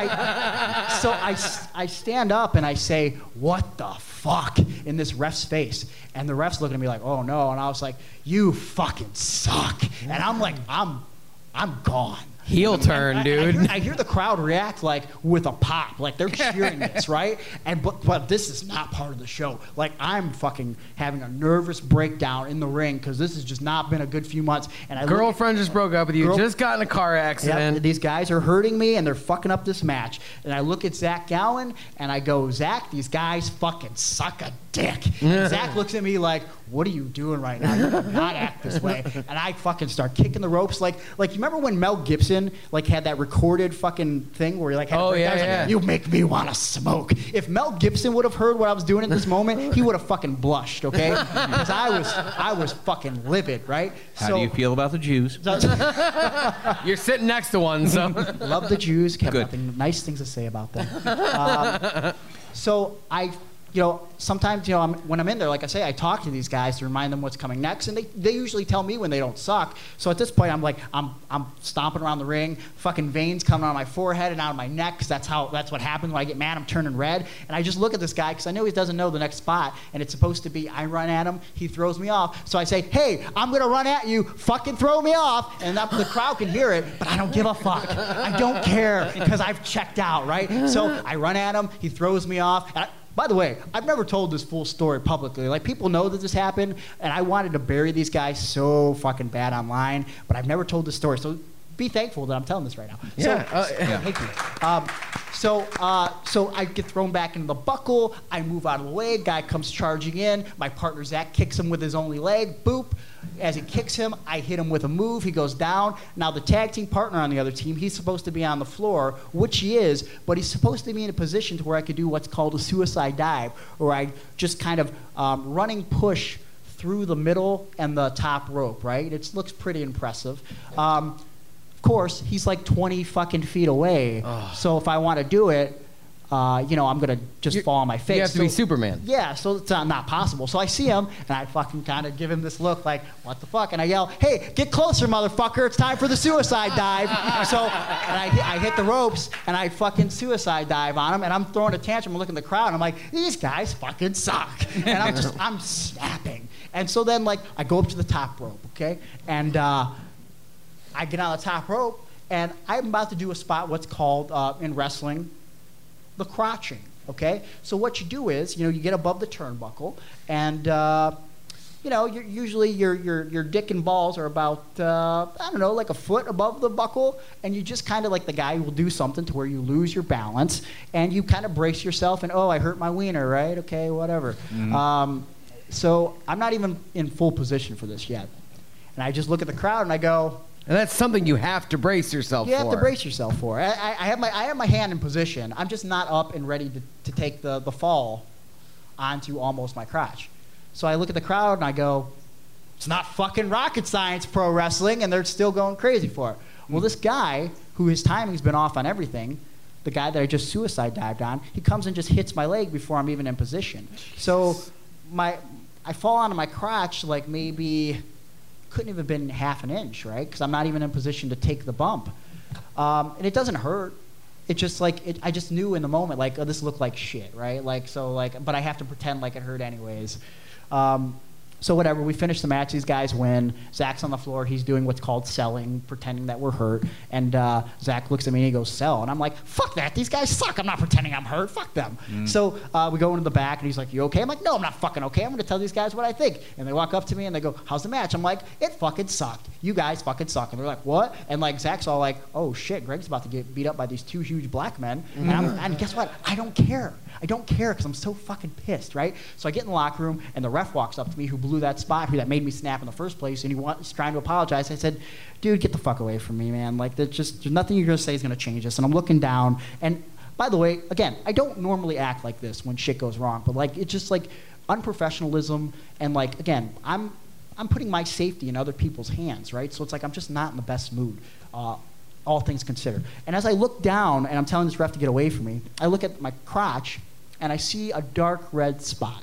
Speaker 12: I, so I, I stand up and I say, "What the fuck?" in this ref's face. And the ref's looking at me like, "Oh, no." And I was like, "You fucking suck." And I'm like, I'm, I'm gone.
Speaker 11: Heel turn,
Speaker 12: I,
Speaker 11: dude.
Speaker 12: I hear, I hear the crowd react like with a pop, like they're cheering this, right? And but but this is not part of the show. Like I'm fucking having a nervous breakdown in the ring because this has just not been a good few months. And I
Speaker 11: girlfriend
Speaker 12: at,
Speaker 11: just broke up with you.
Speaker 12: Girl,
Speaker 11: just got in a car accident.
Speaker 12: Yep, these guys are hurting me and they're fucking up this match. And I look at Zach Gowen and I go, "Zach, these guys fucking suck a dick." And Zach looks at me like, "What are you doing right now? You do not act this way." And I fucking start kicking the ropes like like you remember when Mel Gibson like had that recorded fucking thing where he like had
Speaker 11: oh yeah,
Speaker 12: yeah.
Speaker 11: yeah.
Speaker 12: Like, "You make me want to smoke." If Mel Gibson would have heard what I was doing at this moment, he would have fucking blushed, okay? Because I was I was fucking livid, right?
Speaker 10: How
Speaker 12: so,
Speaker 10: do you feel about the Jews?
Speaker 11: You're sitting next to one, so
Speaker 12: love the Jews. Have
Speaker 10: Good.
Speaker 12: nothing nice things to say about them. Um, so I. You know, sometimes, you know, I'm, when I'm in there, like I say, I talk to these guys to remind them what's coming next, and they, they usually tell me when they don't suck. So at this point, I'm like, I'm I'm stomping around the ring, fucking veins coming out of my forehead and out of my neck, because that's how that's what happens when I get mad. I'm turning red, and I just look at this guy because I know he doesn't know the next spot, and it's supposed to be I run at him, he throws me off. So I say, "Hey, I'm gonna run at you, fucking throw me off," and that, the crowd can hear it, but I don't give a fuck. I don't care because I've checked out, right? So I run at him, he throws me off. And I, By the way, I've never told this full story publicly. Like, people know that this happened, and I wanted to bury these guys so fucking bad online, but I've never told this story. So be thankful that I'm telling this right now.
Speaker 11: Yeah.
Speaker 12: So,
Speaker 11: Uh, yeah.
Speaker 12: Thank you. Um, so, uh, so I get thrown back into the buckle. I move out of the way. Guy comes charging in. My partner, Zach, kicks him with his only leg. Boop. As he kicks him, I hit him with a move. He goes down. Now, the tag team partner on the other team, he's supposed to be on the floor, which he is, but he's supposed to be in a position to where I could do what's called a suicide dive, where I just kind of um, running push through the middle and the top rope, right? It looks pretty impressive. Um, of course, he's like twenty fucking feet away.
Speaker 11: Oh.
Speaker 12: So if I want to do it, Uh, you know, I'm going to just
Speaker 11: You're,
Speaker 12: fall on my face.
Speaker 11: You have to
Speaker 12: so,
Speaker 11: be Superman.
Speaker 12: Yeah, so it's uh, not possible. So I see him, and I fucking kind of give him this look like, "What the fuck?" And I yell, "Hey, get closer, motherfucker. It's time for the suicide dive." So and I, I hit the ropes, and I fucking suicide dive on him, and I'm throwing a tantrum. I'm looking at the crowd, and I'm like, "These guys fucking suck." And I'm just, I'm snapping. And so then, like, I go up to the top rope, okay? And uh, I get on the top rope, and I'm about to do a spot, what's called, uh, in wrestling, the crotching, okay? So what you do is, you know, you get above the turnbuckle, and, uh, you know, you're, usually your, your, your dick and balls are about, uh, I don't know, like a foot above the buckle, and you just kind of like the guy who will do something to where you lose your balance, and you kind of brace yourself, and, "Oh, I hurt my wiener," right? Okay, whatever. Mm-hmm. Um, so I'm not even in full position for this yet. And I just look at the crowd, and I go,
Speaker 11: and that's something you have to brace yourself
Speaker 12: you
Speaker 11: for.
Speaker 12: You have to brace yourself for. I, I, I, have my, I have my hand in position. I'm just not up and ready to, to take the, the fall onto almost my crotch. So I look at the crowd and I go, "It's not fucking rocket science, pro wrestling," and they're still going crazy for it. Well, this guy, who his timing's been off on everything, the guy that I just suicide dived on, he comes and just hits my leg before I'm even in position. So my I fall onto my crotch like maybe... couldn't even have been half an inch, right? Because I'm not even in position to take the bump. Um, and it doesn't hurt. It just like, it, I just knew in the moment, like, oh, this looked like shit, right? Like, so like, but I have to pretend like it hurt anyways. Um, So whatever, we finish the match, these guys win. Zach's on the floor, he's doing what's called selling, pretending that we're hurt. And uh, Zach looks at me and he goes, sell. And I'm like, fuck that, these guys suck, I'm not pretending I'm hurt, fuck them. Mm. So uh, we go into the back and he's like, you okay? I'm like, no, I'm not fucking okay, I'm gonna tell these guys what I think. And they walk up to me and they go, how's the match? I'm like, it fucking sucked. You guys fucking suck. And they're like, what? And like Zach's all like, oh shit, Greg's about to get beat up by these two huge black men. Mm. And, I'm, and guess what? I don't care. I don't care because I'm so fucking pissed, right? So I get in the locker room and the ref walks up to me who blew that spot, who that made me snap in the first place, and he was trying to apologize. I said, dude, get the fuck away from me, man. Like, there's just there's nothing you're going to say is going to change this. And I'm looking down. And by the way, again, I don't normally act like this when shit goes wrong, but like it's just like unprofessionalism and like, again, I'm I'm putting my safety in other people's hands, right? So it's like I'm just not in the best mood. Uh, all things considered. And as I look down and I'm telling this ref to get away from me, I look at my crotch and I see a dark red spot.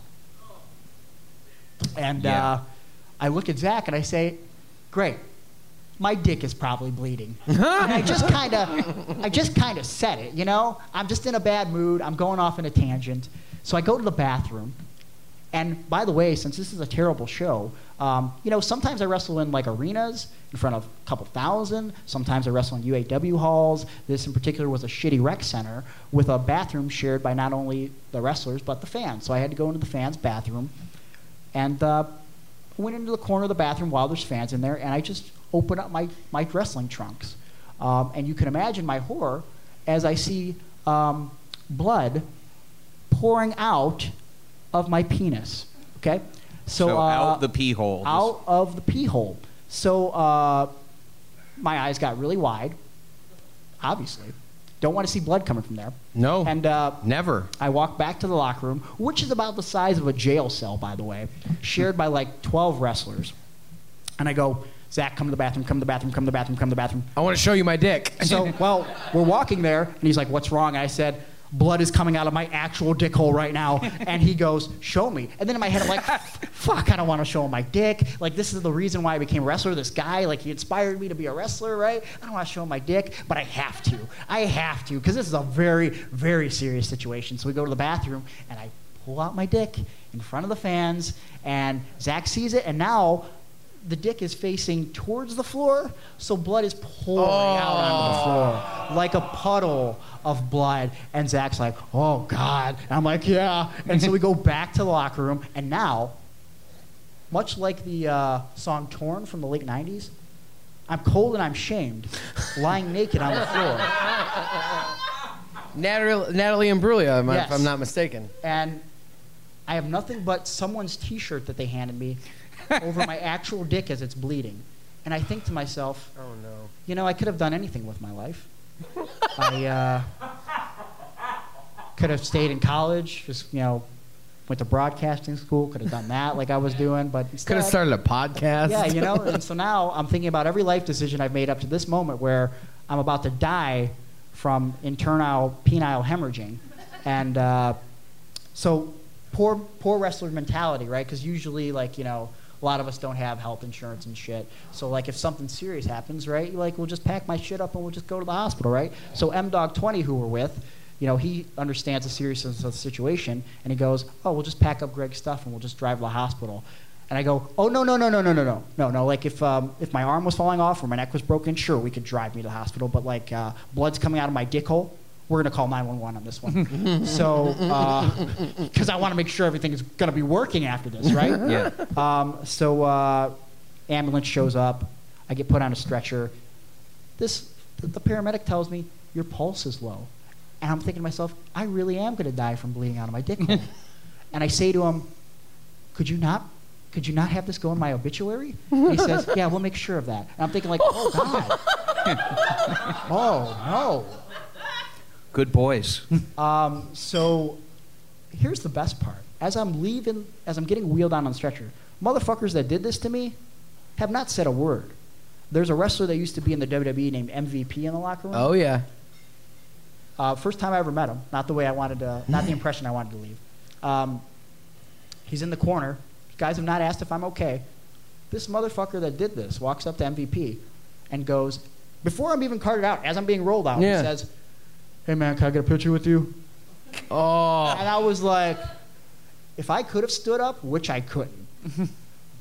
Speaker 12: And
Speaker 11: Yeah.
Speaker 12: uh, I look at Zach and I say, great, my dick is probably bleeding. And I just kind of, I just kind of said it, you know? I'm just in a bad mood. I'm going off in a tangent. So I go to the bathroom. And by the way, since this is a terrible show, um, you know, sometimes I wrestle in like arenas in front of a couple thousand. Sometimes I wrestle in U A W halls. This in particular was a shitty rec center with a bathroom shared by not only the wrestlers but the fans. So I had to go into the fans' bathroom, and uh, went into the corner of the bathroom while there's fans in there, and I just opened up my my wrestling trunks, um, and you can imagine my horror as I see um, blood pouring out of my penis. Okay, so,
Speaker 10: So
Speaker 12: uh,
Speaker 10: out the pee hole.
Speaker 12: Out of the pee hole. So uh, my eyes got really wide. Obviously, don't want to see blood coming from there.
Speaker 11: No.
Speaker 12: And uh,
Speaker 11: never.
Speaker 12: I walk back to the locker room, which is about the size of a jail cell, by the way, shared by like twelve wrestlers. And I go, Zach, come to the bathroom, come to the bathroom, come to the bathroom, come to the bathroom.
Speaker 11: I want to show you my dick.
Speaker 12: So, well, we're walking there, and he's like, what's wrong? And I said, blood is coming out of my actual dick hole right now. And he goes, show me. And then in my head, I'm like, fuck, I don't want to show him my dick. Like, this is the reason why I became a wrestler. This guy, like, he inspired me to be a wrestler, right? I don't want to show him my dick, but I have to. I have to, because this is a very, very serious situation. So we go to the bathroom, and I pull out my dick in front of the fans, and Zach sees it, and now the dick is facing towards the floor, so blood is pouring
Speaker 11: Oh.
Speaker 12: out onto the floor like a puddle of blood. And Zach's like, oh, God. And I'm like, yeah. And so we go back to the locker room, and now, much like the uh, song Torn from the late nineties, I'm cold and I'm shamed, lying naked on the floor.
Speaker 11: Natalie, Natalie Imbruglia, if
Speaker 12: Yes.
Speaker 11: I'm not mistaken.
Speaker 12: And I have nothing but someone's T-shirt that they handed me over my actual dick as it's bleeding. And I think to myself,
Speaker 11: oh no,
Speaker 12: you know, I could have done anything with my life. I uh, could have stayed in college, just, you know, went to broadcasting school, could have done that like I was doing, but instead,
Speaker 11: Could have started a podcast.
Speaker 12: yeah, you know, and so now I'm thinking about every life decision I've made up to this moment where I'm about to die from internal penile hemorrhaging. And uh, so poor, poor wrestler mentality, right? Because usually, like, you know, a lot of us don't have health insurance and shit. So, like, if something serious happens, right, like, we'll just pack my shit up and we'll just go to the hospital, right? So M Dog twenty, who we're with, you know, he understands the seriousness of the situation, and he goes, oh, we'll just pack up Greg's stuff and we'll just drive to the hospital. And I go, oh, no, no, no, no, no, no, no. No, no, like, if um, if my arm was falling off or my neck was broken, sure, we could drive me to the hospital. But, like, uh, blood's coming out of my dick hole, we're going to call nine one one on this one. So, because uh, I want to make sure everything is going to be working after this, right?
Speaker 10: Yeah.
Speaker 12: Um, so, uh, ambulance shows up. I get put on a stretcher. This, the, the paramedic tells me, your pulse is low. And I'm thinking to myself, I really am going to die from bleeding out of my dick hole. And I say to him, could you not, could you not have this go in my obituary? And he says, yeah, we'll make sure of that. And I'm thinking like, oh, God. Oh, no.
Speaker 10: Good boys.
Speaker 12: Um, so here's the best part. As I'm leaving, as I'm getting wheeled down on the stretcher, motherfuckers that did this to me have not said a word. There's a wrestler that used to be in the W W E named M V P in the locker room.
Speaker 11: Oh, yeah.
Speaker 12: Uh, first time I ever met him. Not the way I wanted to, not the impression I wanted to leave. Um, he's in the corner. Guys have not asked if I'm okay. This motherfucker that did this walks up to M V P and goes, before I'm even carted out, as I'm being rolled out,
Speaker 11: Yeah.
Speaker 12: he says, hey, man, can I get a picture with you?
Speaker 11: Oh.
Speaker 12: And I was like, if I could have stood up, which I couldn't,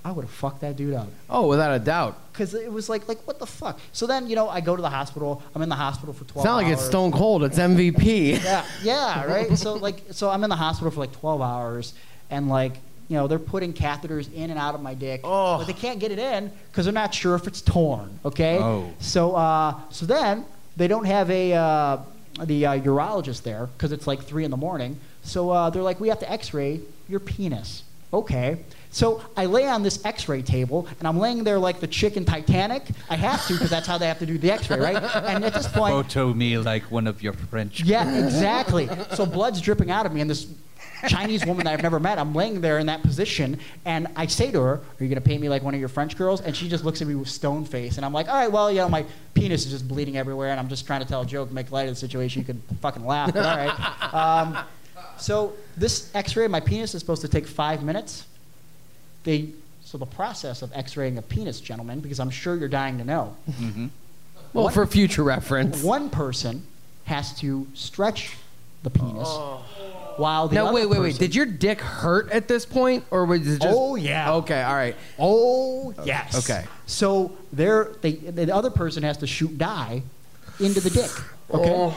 Speaker 12: I would have fucked that dude up.
Speaker 11: Oh, without a doubt.
Speaker 12: Because it was like, like, what the fuck? So then, you know, I go to the hospital. I'm in the hospital for twelve
Speaker 11: It's not
Speaker 12: hours.
Speaker 11: like it's Stone Cold. It's M V P.
Speaker 12: Yeah, yeah, right? So, like, so I'm in the hospital for like twelve hours, and like, you know, they're putting catheters in and out of my dick,
Speaker 11: Oh.
Speaker 12: but they can't get it in because they're not sure if it's torn. Okay.
Speaker 10: Oh.
Speaker 12: So, uh, so then they don't have a uh, the uh, urologist there because it's like three in the morning. So uh, they're like, we have to X-ray your penis. Okay. So I lay on this X-ray table, and I'm laying there like the chick in Titanic. I have to because that's how they have to do the X-ray, right? And at this point,
Speaker 10: Photo me like one of your French.
Speaker 12: yeah, exactly. So blood's dripping out of me, and this Chinese woman that I've never met, I'm laying there in that position, and I say to her, "Are you gonna pay me like one of your French girls?" And she just looks at me with stone face, and I'm like, "All right, well, you know, my penis is just bleeding everywhere, and I'm just trying to tell a joke, make light of the situation. You can fucking laugh, but all right." Um, so this X-ray of my penis is supposed to take five minutes. They so the process of X-raying a penis, gentlemen, because I'm sure you're dying to know.
Speaker 10: Mm-hmm.
Speaker 11: Well,
Speaker 12: One-
Speaker 11: for future reference.
Speaker 12: One person has to stretch the penis while the
Speaker 11: Now,
Speaker 12: other
Speaker 11: wait, wait, wait.
Speaker 12: person-
Speaker 11: Did your dick hurt at this point, or was it just?
Speaker 12: Oh, yeah.
Speaker 11: Okay, all right.
Speaker 12: Oh yes.
Speaker 11: Okay.
Speaker 12: So they're, they the other person has to shoot dye into the dick. Okay.
Speaker 11: Oh.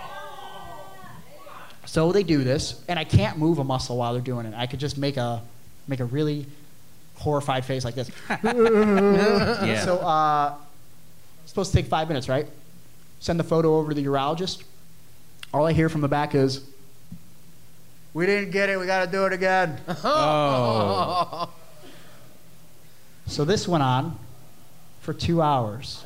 Speaker 12: So they do this, and I can't move a muscle while they're doing it. I could just make a make a really horrified face like this.
Speaker 10: Yeah.
Speaker 12: So uh, it's supposed to take five minutes, right? Send the photo over to the urologist. All I hear from the back is, "We didn't get it. We got to do it again."
Speaker 10: Oh.
Speaker 12: So this went on for two hours.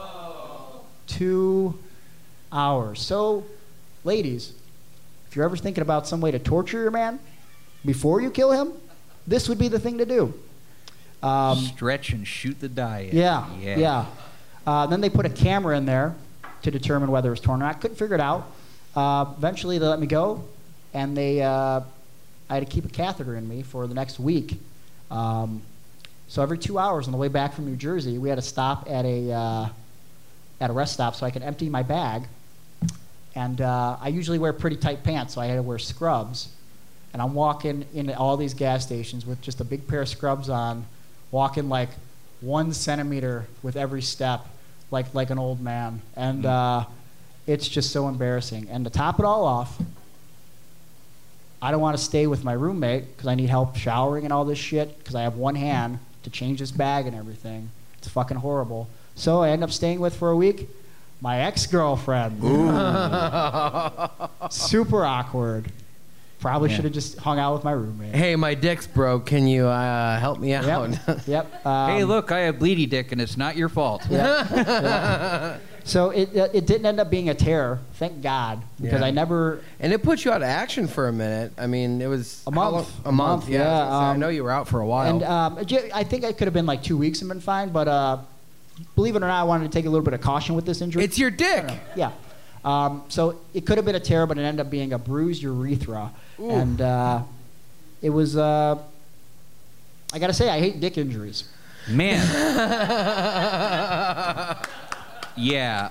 Speaker 12: Two hours. So, ladies, if you're ever thinking about some way to torture your man before you kill him, this would be the thing to do. Um,
Speaker 10: Stretch and shoot the dye. in.
Speaker 12: yeah,
Speaker 10: Yeah.
Speaker 12: yeah. Uh, then they put a camera in there to determine whether it's torn or not. Couldn't figure it out. Uh, eventually, they let me go, and they uh, I had to keep a catheter in me for the next week. Um, so every two hours on the way back from New Jersey, we had to stop at a uh, at a rest stop so I could empty my bag. And uh, I usually wear pretty tight pants, so I had to wear scrubs. And I'm walking in all these gas stations with just a big pair of scrubs on, walking like one centimeter with every step, like like an old man. And uh, it's just so embarrassing. And to top it all off, I don't want to stay with my roommate because I need help showering and all this shit because I have one hand to change this bag and everything. It's fucking horrible. So I end up staying with for a week my ex-girlfriend. Super awkward. Probably
Speaker 11: Yeah.
Speaker 12: should have just hung out with my roommate.
Speaker 11: Hey, my dick's broke. Can you uh, help me out?
Speaker 12: Yep. yep. Um,
Speaker 10: Hey, look, I have bleedy dick, and it's not your fault.
Speaker 12: Yeah. Yeah. So it uh, it didn't end up being a tear, thank God, because
Speaker 11: Yeah.
Speaker 12: I never.
Speaker 11: And it put you out of action for a minute. I mean, it was
Speaker 12: A
Speaker 11: how
Speaker 12: month.
Speaker 11: long- A,
Speaker 12: A
Speaker 11: month.
Speaker 12: month,
Speaker 11: Yeah.
Speaker 12: yeah,
Speaker 11: I was gonna say, I
Speaker 12: um,
Speaker 11: know you were out for a while.
Speaker 12: And um, j- I think it could have been like two weeks and been fine, but uh, believe it or not, I wanted to take a little bit of caution with this injury.
Speaker 11: It's your dick.
Speaker 12: Yeah. Um, so it could have been a tear, but it ended up being a bruised urethra.
Speaker 11: Ooh.
Speaker 12: And uh, it was, uh, I got to say, I hate dick injuries.
Speaker 10: Man. Yeah.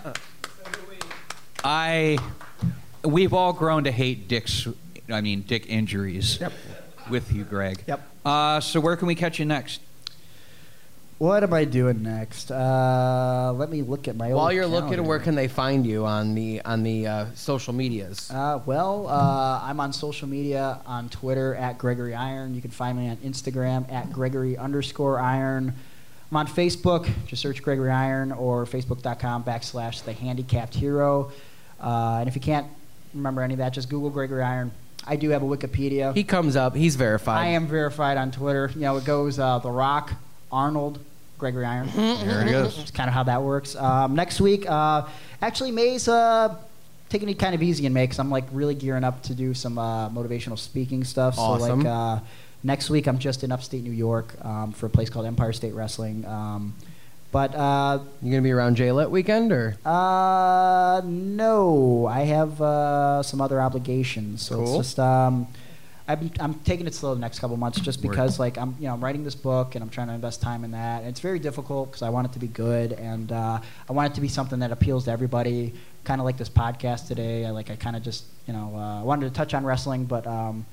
Speaker 10: I. We've all grown to hate dicks. I mean, dick injuries.
Speaker 12: Yep.
Speaker 10: With you, Greg.
Speaker 12: Yep.
Speaker 10: Uh, so where can we catch you next?
Speaker 12: What am I doing next? Uh, let me look at my old
Speaker 11: While you're looking,
Speaker 12: calendar.
Speaker 11: where can they find you on the on the uh, social medias?
Speaker 12: Uh, well, uh, I'm on social media on Twitter at Gregory Iron. You can find me on Instagram at Gregory underscore Iron. I'm on Facebook. Just search Gregory Iron or Facebook.com backslash The Handicapped Hero. Uh, and if you can't remember any of that, just Google Gregory Iron. I do have a Wikipedia.
Speaker 11: He comes up. He's verified.
Speaker 12: I am verified on Twitter. You know, it goes uh, The Rock, Arnold, Gregory Iron.
Speaker 10: There it goes.
Speaker 12: That's kind of how that works. Um, next week, uh, actually, May's uh, taking it kind of easy in May because I'm like really gearing up to do some uh, motivational speaking stuff.
Speaker 11: Awesome.
Speaker 12: So like uh, next week, I'm just in upstate New York um, for a place called Empire State Wrestling. Um, but uh,
Speaker 11: You gonna be around J-Lit weekend or?
Speaker 12: uh, no, I have uh, some other obligations. So
Speaker 11: Cool.
Speaker 12: it's just um, I've been, I'm taking it slow the next couple months just
Speaker 10: Word.
Speaker 12: because like I'm you know I'm writing this book and I'm trying to invest time in that. And it's very difficult because I want it to be good and uh, I want it to be something that appeals to everybody. Kind of like this podcast today. I like I kind of just you know uh, wanted to touch on wrestling, but um,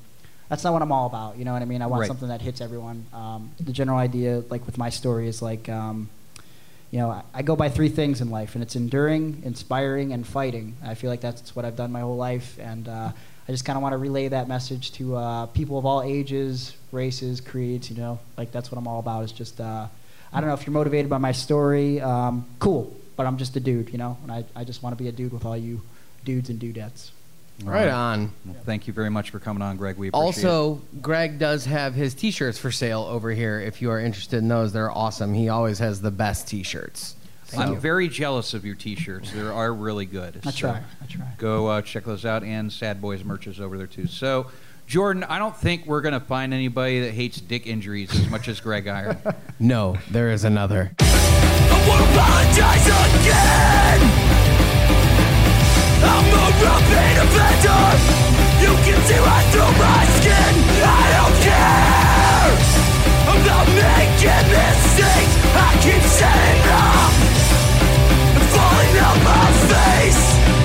Speaker 12: that's not what I'm all about. You know what I mean? I want
Speaker 10: Right.
Speaker 12: something that hits everyone. Um, the general idea, like with my story, is like, um, you know, I, I go by three things in life, and it's enduring, inspiring, and fighting. I feel like that's what I've done my whole life, and uh, I just kind of want to relay that message to uh, people of all ages, races, creeds. You know, like that's what I'm all about. Is just, uh, I don't know if you're motivated by my story, um, cool, but I'm just a dude, you know, and I, I just want to be a dude with all you dudes and dudettes.
Speaker 11: Right on.
Speaker 10: Well, thank you very much for coming on, Greg. We appreciate
Speaker 11: Also,
Speaker 10: it.
Speaker 11: Greg does have his T-shirts for sale over here. If you are interested in those, they're awesome. He always has the best T-shirts.
Speaker 10: So. I'm very jealous of your T-shirts. They are really good.
Speaker 12: I
Speaker 10: so
Speaker 12: try. I try.
Speaker 10: Go uh, check those out, and Sad Boys merch is over there too. So, Jordan, I don't think we're gonna find anybody that hates dick injuries as much as Greg Iron.
Speaker 11: No, there is another.
Speaker 8: I won't apologize again. I'm a repeat offender. You can see right through my skin. I don't care about making mistakes. I keep setting up and falling on my face.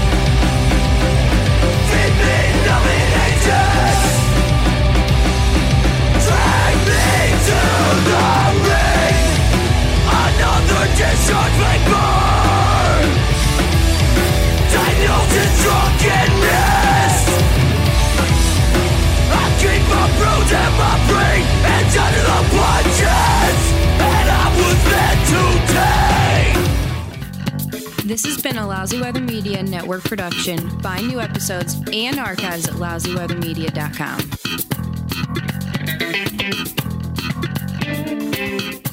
Speaker 8: Feed me numbing agents. Drag me to the ring. Another discharge vapor. Diagnosis drunkenness. I keep my bruise and my brain and under the punches, and I was meant to take.
Speaker 13: This has been a Lousy Weather Media Network production. Find new episodes and archives at lousy weather media dot com.